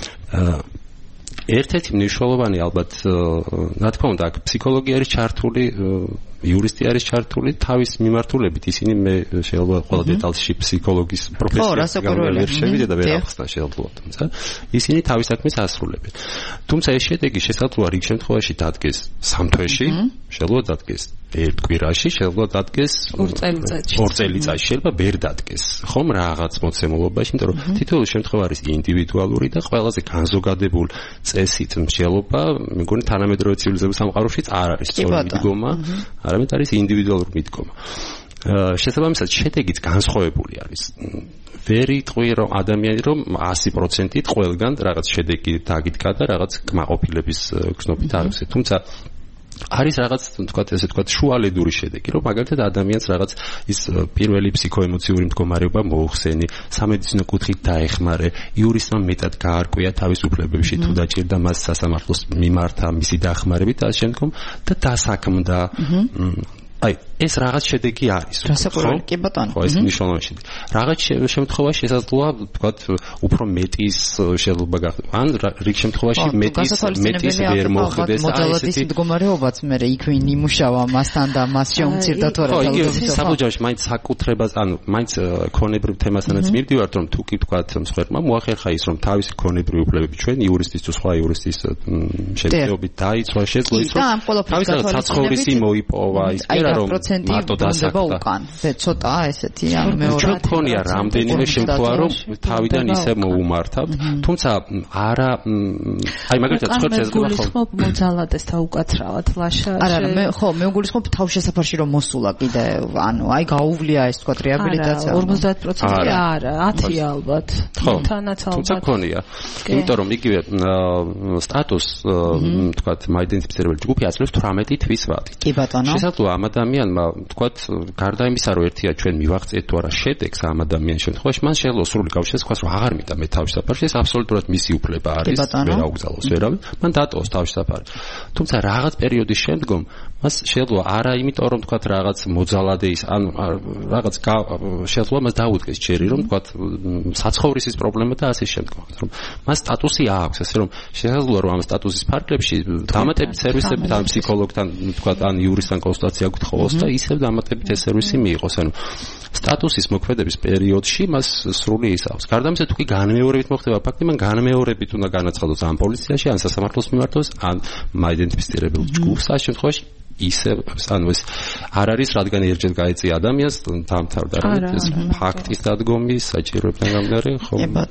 ერთ-ერთი მნიშვნელოვანი ალბათ რა თქმა უნდა აქ ფსიქოლოგი არის ჩართული იურისტი არის ჩართული თავის მიმართულებით ისინი მე შეიძლება ყველა დეტალში ფსიქოლოგის პროფესიას ვერ შევიდე და ვერ ახსნა შეიძლება თუმცა ისინი თავის საქმეს ასრულებენ თუმცა ეს შედეგი შესაძლოა რიგ შემთხვევაში დადგეს 3 თვეში შეიძლება დადგეს 1 კვირაში შეიძლება დადგეს 2 წელიწადში შეიძლება ვერ დადგეს ხომ რაღაც მოცემულობაში იმიტომ რომ თითოეული შემთხვევა არის ინდივიდუალური და ყველაზე განზოგადებულ წესით მსჯელობა მეგონი თანამედროვე ცივილიზების სამყაროშიც არ არის სწორი მიდგომა არამედ არის ინდივიდუალური მიდგომა. შესაბამისად შედეგიც განსხვავებული არის. ვერ იტყვი რომ ადამიანი რომ 100%-ით ყველგან რაღაც შედეგი დაგიდგა და რაღაც კმაყოფილების გზნობით არ აქვს. თუმცა არის რაღაც თქვათ ესე თქვათ შუალედური შედეგი რომ მაგალითად ადამიანს რაღაც ის პირველი ფსიქოემოციური მდგომარეობა მოუხსენი სამედიცინო კუთხით დაეხმარე იურისტმა მეტად გაარკვია თავისუფლებებში თუ დაჭირდა მას სასამართლოს მიმართა მისი დახმარებით და ამ შემდგომ და დასაქმდა აი ეს რაღაც შედეგი არის გასაკვირველი კი ბატონო ხო ეს მნიშვნელოვანი შედეგი რაღაც შემთხვევაში შესაძლოა თქვათ უფრო მეტის შეიძლება გახდეს ან რიგ შემთხვევაში მეტის ვერ მოხდეს აი ესეთი მდგომარეობაც მე იქ ვინ იმუშავა მასთან და მას შეუმცირდა თორე ხო საბუჯაში მაინც საკუთრებას ანუ მაინც ქონებრივ თემასთანაც მივდივართ რომ თუ კი თქვათ მსხვერპლმა მოახერხა ის რომ თავისი ქონებრივი უფლებები ჩვენ იურისტის თუ სხვა იურისტის შედეგობით დაიცვა შეძლო ის რომ თავისი საცხოვრისი მოიპოვა ის კი რომ ბრუნდება უკან. ცოტაა ესეთი ან მეორე. ჩვენ გქონია რამდენიმე შემთხვევა რომ თავიდან ისე მოუმართავთ, თუმცა არა აი მაგალითად სხვა შეიძლება ხო მოძალადესთა უკაცრავად ლაშა. არა, მე უგულისხმობ თავშესაფარში რომ მოსულა კიდე, ანუ აი გაუვლია ეს თქვა რეაბილიტაცია. 50% არა, 10 ალბათ. თანაც ალბათ. თუმცა გქონია. იმიტომ რომ იგივე სტატუს თქვა მაიდენტიფიცირებელი ჯგუფი აძლევს 18 თვის ვადით. კი ბატონო. შესაძლოა ამ ადამიანმა თქვა გარდა იმისა რომ ერთია ჩვენ მივაღწიეთ თუ არა შედეგს ამ ადამიანის შემთხვევაში, მან შეიძლება სრული კავშირი თქვას რომ აღარ მიტა მე თავშესაფარში, ეს აბსოლუტურად მისი უფლება არის, ვერ აუგზავნოს ვერავინ, მან დატოვოს თავშესაფარი. თუმცა რაღაც პერიოდის შემდგომ მას შეიძლება არა იმიტომ რომ თქვა რაღაც მოძალადე ის ან რაღაც შეიძლება მას დაუდგეს ჯერი რომ თქვა საცხოვრისის პრობლემა და ასე შემდგომ, რომ მას სტატუსი აქვს, ასე რომ შეიძლება რომ ამ სტატუსის ფარგლებში დამატებით სერვისებით ან ფსიქოლოგთან თქვა ან იურისტთან კონსულტაცია გთხოვოს და ისევ დამატებით ეს სერვისი მიიღოს, ანუ სტატუსის მოქმედების პერიოდში მას სრული ის აქვს. გარდა ამისა თუ კი განმეორებით მოხდება ფაქტი, მან განმეორებით უნდა განაცხადოს ან პოლიციაში, ან სასამართლოს მიმართოს, ან მაიდენტიფიცირებულ ჯგუფს ამ შემთხვევაში ისე ანუ ეს არ არის რადგან ერთჯერ გაეწია ადამიანს დამთავრდა რა ეს ფაქტის დადგომის საჭიროებიდან გამომდინარე ხო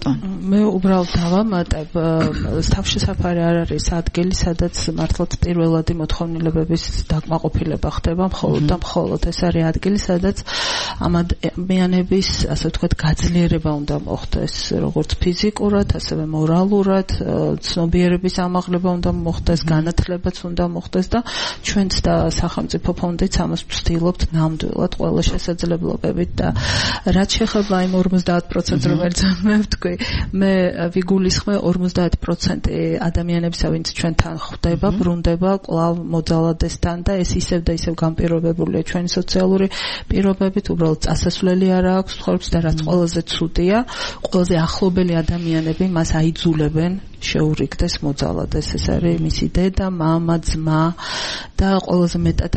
მე უბრალოდ დავამატებ თავშესაფარი არ არის ადგილი სადაც მართლაც პირველადი მოთხოვნილებების დაკმაყოფილება ხდება მხოლოდ და მხოლოდ ეს არის ადგილი სადაც ამ ადამიანების ასე ვთქვათ გაძლიერება უნდა მოხდეს როგორც ფიზიკურად ასევე მორალურად ცნობიერების ამაღლება უნდა მოხდეს განათლებაც უნდა მოხდეს და ჩვენც და სახელმწიფო ფონდიც ამას ვცდილობთ ნამდვილად ყველა შესაძლებლობებით და რაც შეეხება იმ 50%-ს რომელიც მე ვთქვი მე ვიგულისხმე 50% ადამიანებისა ვინც ჩვენთან ხვდება ბრუნდება კვლავ მოძალადესთან და ეს ისევ და ისევ განპირობებულია ჩვენი სოციალური პირობებით უბრალოდ წასასვლელი არ აქვს ცხოვრობს და რაც ყველაზე ცუდია ყველაზე ახლობელი ადამიანები მას აიძულებენ შეურიგდეს მოძალადეს ეს არის მისი დედა, მამა, ძმა და ყველაზე მეტად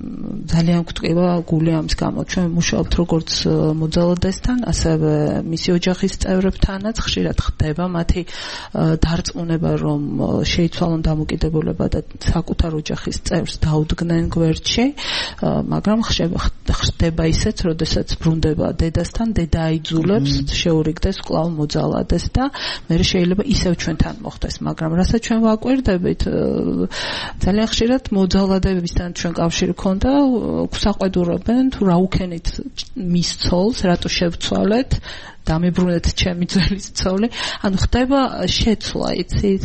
ძალიან გვტყივა გული ამის გამო ჩვენ მუშაობთ როგორც მოძალადესთან, ასევე მისი ოჯახის წევრებთანაც ხშირად ხდება მათი დარწმუნება რომ შეიცვალონ დამოკიდებულება და საკუთარ ოჯახის წევრს დაუდგნენ გვერდში, მაგრამ ხდება ისეც, როდესაც ბრუნდება დედასთან, დედა აიძულებს შეურიგდეს კვლავ მოძალადეს და მე შეიძლება ისევ ჩვენთან მოხდეს, მაგრამ რასაც ჩვენ ვაკვირდებით ძალიან ხშირად მოძალადებებისთან ჩვენ კავშირი ქონდა, გვსაყვედურობენ თუ რა უქენით მის ცოლს, რატო შევცვალეთ დამიბრუნეთ ჩემი ძველი ცოლი, ანუ ხდება შეცვლა, იცით,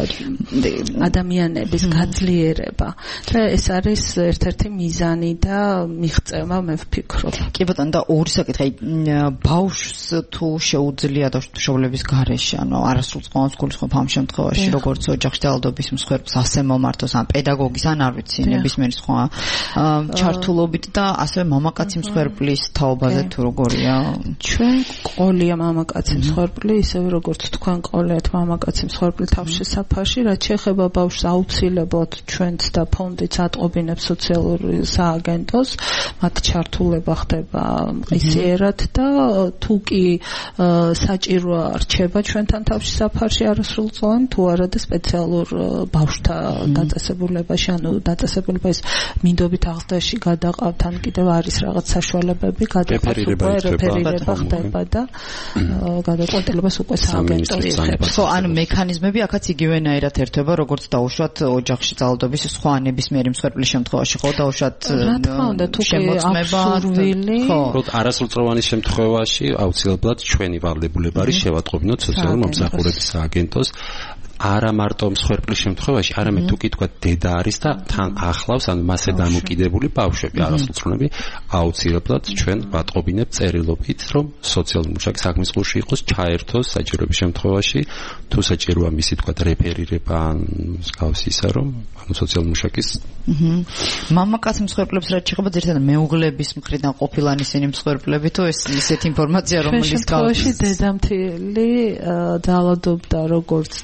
ადამიანების გაძლიერება და ეს არის ერთ-ერთი მიზანი და მიღწევა, მე ვფიქრობ. კი ბატონო, და ორი საკითხი, ბავშვს თუ შეუძლია შობლების გარეშე, ანუ არასრულწლოვანს გულისხმობ ამ შემთხვევაში, როგორც ოჯახში დაალდობის მსხვერპლს ასე მომართოს, ან პედაგოგის, ან არ ვიცი, ნებისმიერი სხვა ჩართულობით და ასევე მამაკაცი მსხვერპლის თაობაზე თუ როგორია? ჩვენ ყოლია მამაკაცი მსხვერპლი, ისევე როგორც თქვენ ყოლიათ მამაკაცი მსხვერპლი თავშესაფარში, რაც შეეხება ბავშვს აუცილებლად ჩვენც და ფონდიც ატყობინებს სოციალური სააგენტოს, მათ ჩართულება ხდება მყისიერად და თუ კი საჭიროა რჩება ჩვენთან თავშესაფარში არასრულწლოვანი, თუ არა და სპეციალურ ბავშვთა დაწესებულებაში, ანუ დაწესებულება ის მინდობით აღზრდაში გადაყავთ, ან კიდევ არის რაღაც საშუალებები რეფერირება ხდება და გადაწყვეტილებას უკვე სააგენტო იღებს. ხო, ანუ მექანიზმები აქაც იგივენაირად ერთვება, როგორც დაუშვათ ოჯახში ძალადობის სხვა ნებისმიერი მსხვერპლის შემთხვევაში, ხო, დაუშვათ შემოწმება, ხო, არასრულწლოვანის შემთხვევაში აუცილებლად ჩვენი ვალდებულება არის შევატყობინოთ სოციალური მომსახურების სააგენტოს არა მარტო მსხვერპლის შემთხვევაში, არამედ თუ კი თქვა დედა არის და თან ახლავს, ან მასზე დამოკიდებული ბავშვები, არასრულწლოვანები, აუცილებლად ჩვენ ვატყობინებთ წერილობით, რომ სოციალური მუშაკი საქმის გულში იყოს, ჩაერთოს საჭიროების შემთხვევაში, თუ საჭიროა მისი თქვა რეფერირება ან მსგავსი ისა, რომ ანუ სოციალური მუშაკის მამაკაც მსხვერპლებს რაც შეეხება ძირითადად მეუღლების მხრიდან ყოფილან ისინი მსხვერპლები, თუ ეს ისეთი ინფორმაცია, რომელიც შემთხვევაში დედამთილი ძალადობდა როგორც თავის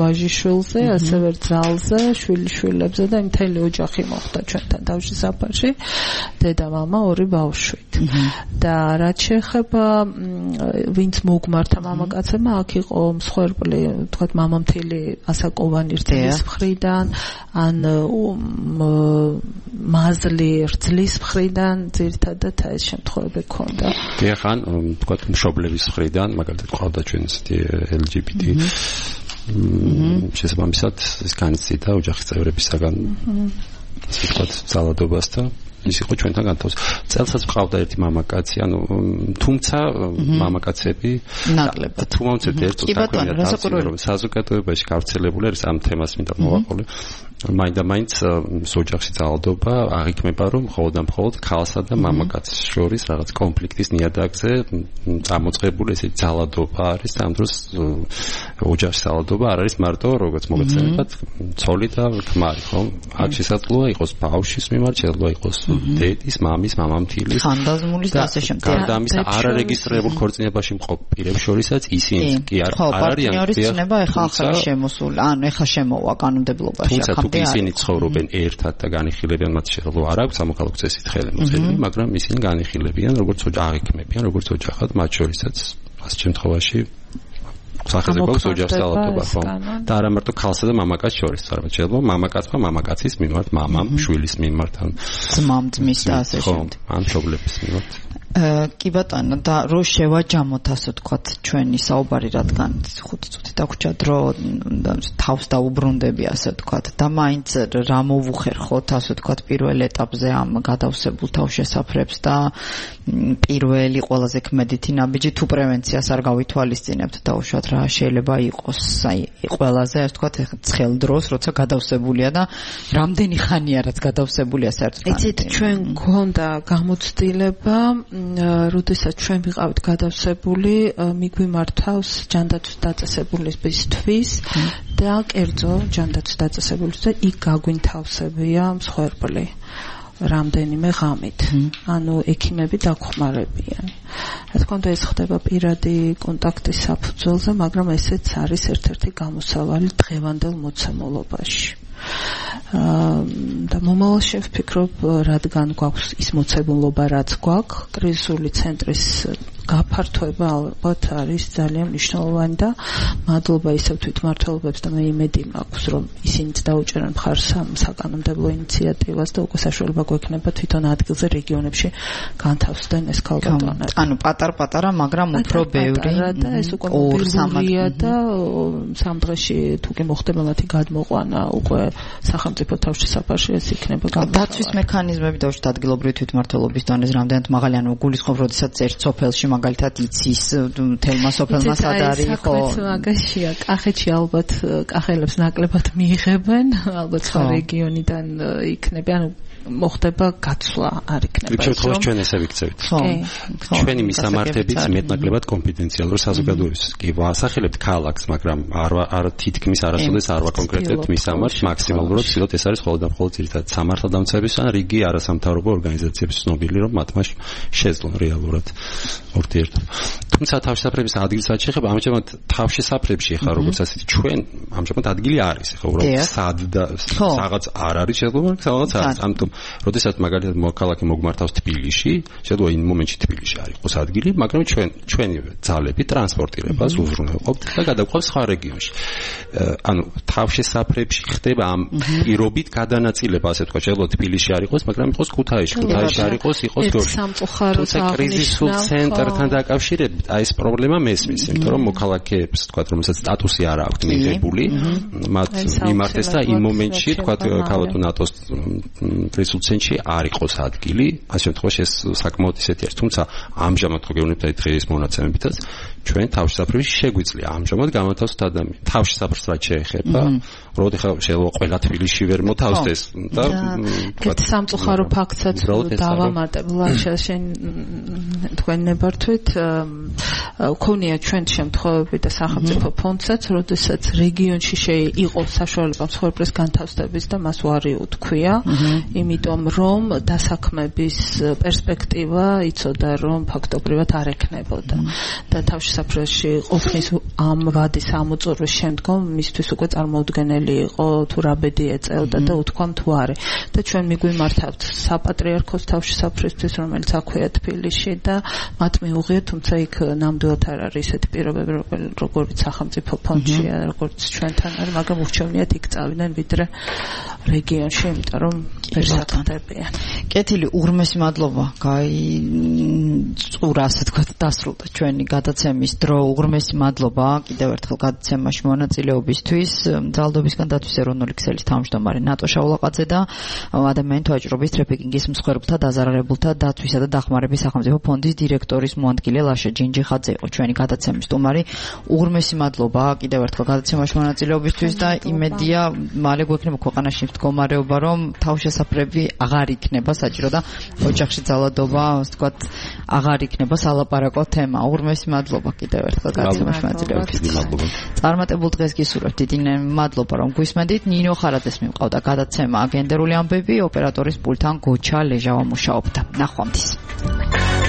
ვაჟიშვილზე, ასევე ძალზე, შვილიშვილებზე და მთელი ოჯახი მოხდა ჩვენთან თავშესაფარში. დედა მამა ორი ბავშვით. და რაც შეეხება ვინც მოგმართა მამაკაცებმა, აქ იყო მსხვერპლი, თქვათ მამამთილი ასაკოვანი რძლის მხრიდან, ან მაზლი რძლის მხრიდან, ძირითადად ეს შემთხვევები ჰქონდა. დიახან, თქვათ მშობლების მხრიდან, მაგალითად ყავდა ჩვენს LGBT შესაბამისად ის განიცდიდა ოჯახის წევრებისაგან თქვათ ძალადობას და ის იყო ჩვენთან განთავსებული. წელსაც ყავდა ერთი მამაკაცი, თუმცა მამაკაცები ნაკლებად. თუ მომცეთ ერთო საქმეა, საზოგადოებაში გავრცელებული არის ამ თემას მინდა მოვაყოლე. მაინც ოჯახში ძალადობა აღიქმება, რომ მხოლოდ ქალსა და მამაკაცს შორის რაღაც კონფლიქტის ნიადაგზე წამოწყებული ესე ძალადობა არის და ამ დროს ოჯახში ძალადობა არ არის მარტო როგორც მოგეცემათ ცოლი და ქმარი, ხო? აქ შესაძლოა იყოს ბავშვის მიმართ, შესაძლოა იყოს დედის, მამის, მამამთილის, ხანდაზმულის და ასე შემდეგ. გარდა ამისა არარეგისტრირებულ ქორწინებაში მყოფ პირებს შორისაც ისინი კი არ არიან. პარტნიორის ცნება ახლა შემოსული, ეხლა შემოვა კანონმდებლობაში აქამდე. ისინი ცხოვრობენ ერთად და განიხილებიან, მათ შეიძლება არ აქვს სამოქალაქო წესით ხელმოწერილი, მაგრამ ისინი განიხილებიან, როგორც აღიქმებიან, როგორც ოჯახად, მათ შორისაც ასეთ შემთხვევაში სახეზე გვაქვს ოჯახის ძალადობა, ხო? და არა მარტო ქალსა და მამაკაცს შორის, თორემ შეიძლება მამაკაცმა მამაკაცის მიმართ, მამამ შვილის მიმართ, ან ძმამ ძმის და ასე შემდეგ. ან მშობლების მიმართ. კი ბატონო, და რო შევაჯამოთ ასე ვთქვათ ჩვენი საუბარი, რადგან 5 წუთი დაგვრჩათ, რომ თავს დაუბრუნდები ასე ვთქვათ და მაინც რა მოვუხერხოთ ასე ვთქვათ პირველ ეტაპზე ამ გადავსებულ თავშესაფრებს და პირველი ყველაზე ქმედითი ნაბიჯი თუ პრევენციას არ გავითვალისწინებთ და უშუალოდ რა შეიძლება იყოს აი ყველაზე ასე ვთქვათ ცხელ დროს, როცა გადავსებულია და რამდენი ხანია რაც გადავსებულია საერთოდ. იცით, ჩვენ გქონდა გამოცდილება როდესაც ჩვენ ვიყავით გადავსებული, მიგვიმართავს ჯანდაცვის დაწესებულისთვის და კერძო ჯანდაცვის დაწესებულთვის და იქ გაგვინთავსებია მსხვერპლი რამდენიმე ღამით. ანუ ექიმები დაგხმარებიან. რა თქმა უნდა, ეს ხდება პირადი კონტაქტის საფუძველზე, მაგრამ ესეც არის ერთ-ერთი გამოსავალი დღევანდელ მოცემულობაში. და მომავალში ვფიქრობ, რადგან გვაქვს ის მოცემულობა, რაც გვაქვს, კრიზისული ცენტრის გაფართოება ალბათ არის ძალიან მნიშვნელოვანი და მადლობა ისევ თვითმმართველობებს და მე იმედი მაქვს, რომ ისინიც დაუჭერენ მხარს ამ საკანონმდებლო ინიციატივას და უკვე საშუალება გვექნება თვითონ ადგილზე რეგიონებში განთავსდნენ ეს ქალბატონები. ანუ პატარ-პატარა, მაგრამ უფრო ბევრი და ეს უკვე მობილურია და სამ დღეში თუ კი მოხდება მათი გადმოყვანა უკვე სახელმწიფო თავშესაფარში ეს იქნება გამოსავალი. დაცვის მექანიზმები და უშუალოდ ადგილობრივი თვითმმართველობის დონეზე რამდენად მაღალი, ანუ გულისხმობ, როდესაც ერთ სოფელში მაგალითად იცის თელმა სოფელმა სად არის, ხო? მაგაშია, კახეთში ალბათ კახელებს ნაკლებად მიიღებენ, ალბათ სხვა რეგიონიდან იქნება, ანუ მოხდება გაცვლა არ იქნება. იქ შემთხვევაში ჩვენ ესე ვიქცევით. ჩვენი მისამართებიც მეტნაკლებად კონფიდენციალურ საზოგადოებრივს. კი ვასახელებთ ქალაქს, მაგრამ არ თითქმის არასოდეს არ ვაკონკრეტებთ მისამართს, მაქსიმალურად ვცდილობთ ეს არის მხოლოდ და მხოლოდ ძირითადად სამართალდამცავების ან რიგი არასამთავრობო ორგანიზაციების ცნობილი, რომ მათ მას შეძლონ რეალურად ურთიერთობა. თუმცა თავშესაფრების ადგილსაც შეეხება, ამჟამად თავშესაფრებში ხარ როგორც ასეთი ჩვენ ამჟამად ადგილი არის, ხო, უბრალოდ სად და რაღაც არ არის შეძლო, რაღაც არის. ამიტომ როდესაც მაგალითად მოქალაქე მოგმართავს თბილისში, შეიძლება იმ მომენტში თბილისში არ იყოს ადგილი, მაგრამ ჩვენი ძალები ტრანსპორტირებას უზრუნველყოფთ და გადაგვყავს სხვა რეგიონში. ანუ თავშესაფრებში ხდება ამ პირობით გადანაწილება, ასე ვთქვათ, შეიძლება თბილისში არ იყოს, მაგრამ იყოს ქუთაისში არ იყოს, იყოს გორში. თუმცა კრიზისულ ცენტრთან დაკავშირებით აი ეს პრობლემა მესმის, იმიტომ რომ მოქალაქეებს, ვთქვათ, რომელსაც სტატუსი არ აქვთ მიღებული, მათ მიმართეს და იმ მომენტში, ვთქვათ, ქალბატონ ატოს კრიზისულ ცენტრში არ იყოს ადგილი, ამ შემთხვევაში ეს საკმაოდ ისეთი არის. თუმცა ამჟამად ხო გეუბნებთ აი დღეს მონაცემებითაც ჩვენ თავშესაფრებში შეგვიძლია ამჟამად გამათავსოთ ადამიანი. თავშესაფრს რაც შეეხება, როდი ხა შეიძლება ყველა თბილისში ვერ მოთავსდეს და ეს სამწუხარო ფაქტსაც დავამატებ, ლაშა შენ თქვენ ნებართვით ქონია ჩვენ შემთხვევები და სახელმწიფო ფონდსაც, როდესაც რეგიონში იყო საშუალება მსხვერპლის განთავსების და მას უარი უთქვია, იმიტომ რომ დასაქმების პერსპექტივა იცოდა, რომ ფაქტობრივად არ ექნებოდა და თავშესაფრები თავშესაფრებში ყოფნის ამ ვადის ამოწურვის შემდგომ მისთვის უკვე წარმოუდგენელი იყო თუ რა ბედი ეწევდა და უთქვამ თუ არა და ჩვენ მიგვიმართავთ საპატრიარქოს თავშესაფრისთვის რომელიც აქვეა თბილისში და მათ მიუღია თუმცა იქ ნამდვილად არ არის ესეთი პირობები როგორც სახელმწიფო ფონდშია როგორც ჩვენთან არის მაგრამ ურჩევნიათ იქ წავიდნენ ვიდრე რეგიონში იმიტომ რომ ვერ საკეთებია კეთილი უღრმესი მადლობა წურა ასე თქვა დასრულდა ჩვენი გადაცემის დრო უღრმესი მადლობა კიდევ ერთხელ გადაცემაში მონაწილეობისთვის ძალადობისგან დათვის ეროვნული ქსელის თავმჯდომარე ნატო შაულაყაძე და ადამიანთა ვაჭრობის ტრაფიკინგის მსხვერპლთა დაზარალებულთა დაცვისა და დახმარების სახელმწიფო ფონდის დირექტორის მოადგილე ლაშა ჯინჯიხაძე იყო ჩვენი გადაცემის სტუმარი უღრმესი მადლობა კიდევ ერთხელ გადაცემაში მონაწილეობისთვის და იმედია მალე გვექნება ქვეყანაში მდგომარეობა რომ თავშესაფრები აღარ იქნება საჭირო და ოჯახში ძალადობა ასე ვთქვათ აღარ იქნება სალაპარაკო თემა. უღრმესი მადლობა კიდევ ერთხელ გადაცემაში მონაწილეობისთვის. წარმატებულ დღეს გისურვებთ. დიდი მადლობა რომ გვისმენდით. ნინო ხარაძეს მიმყავდა გადაცემა გენდერული ამბები, ოპერატორის პულტთან გოჩა ლეჟავა მუშაობდა. ნახვამდის.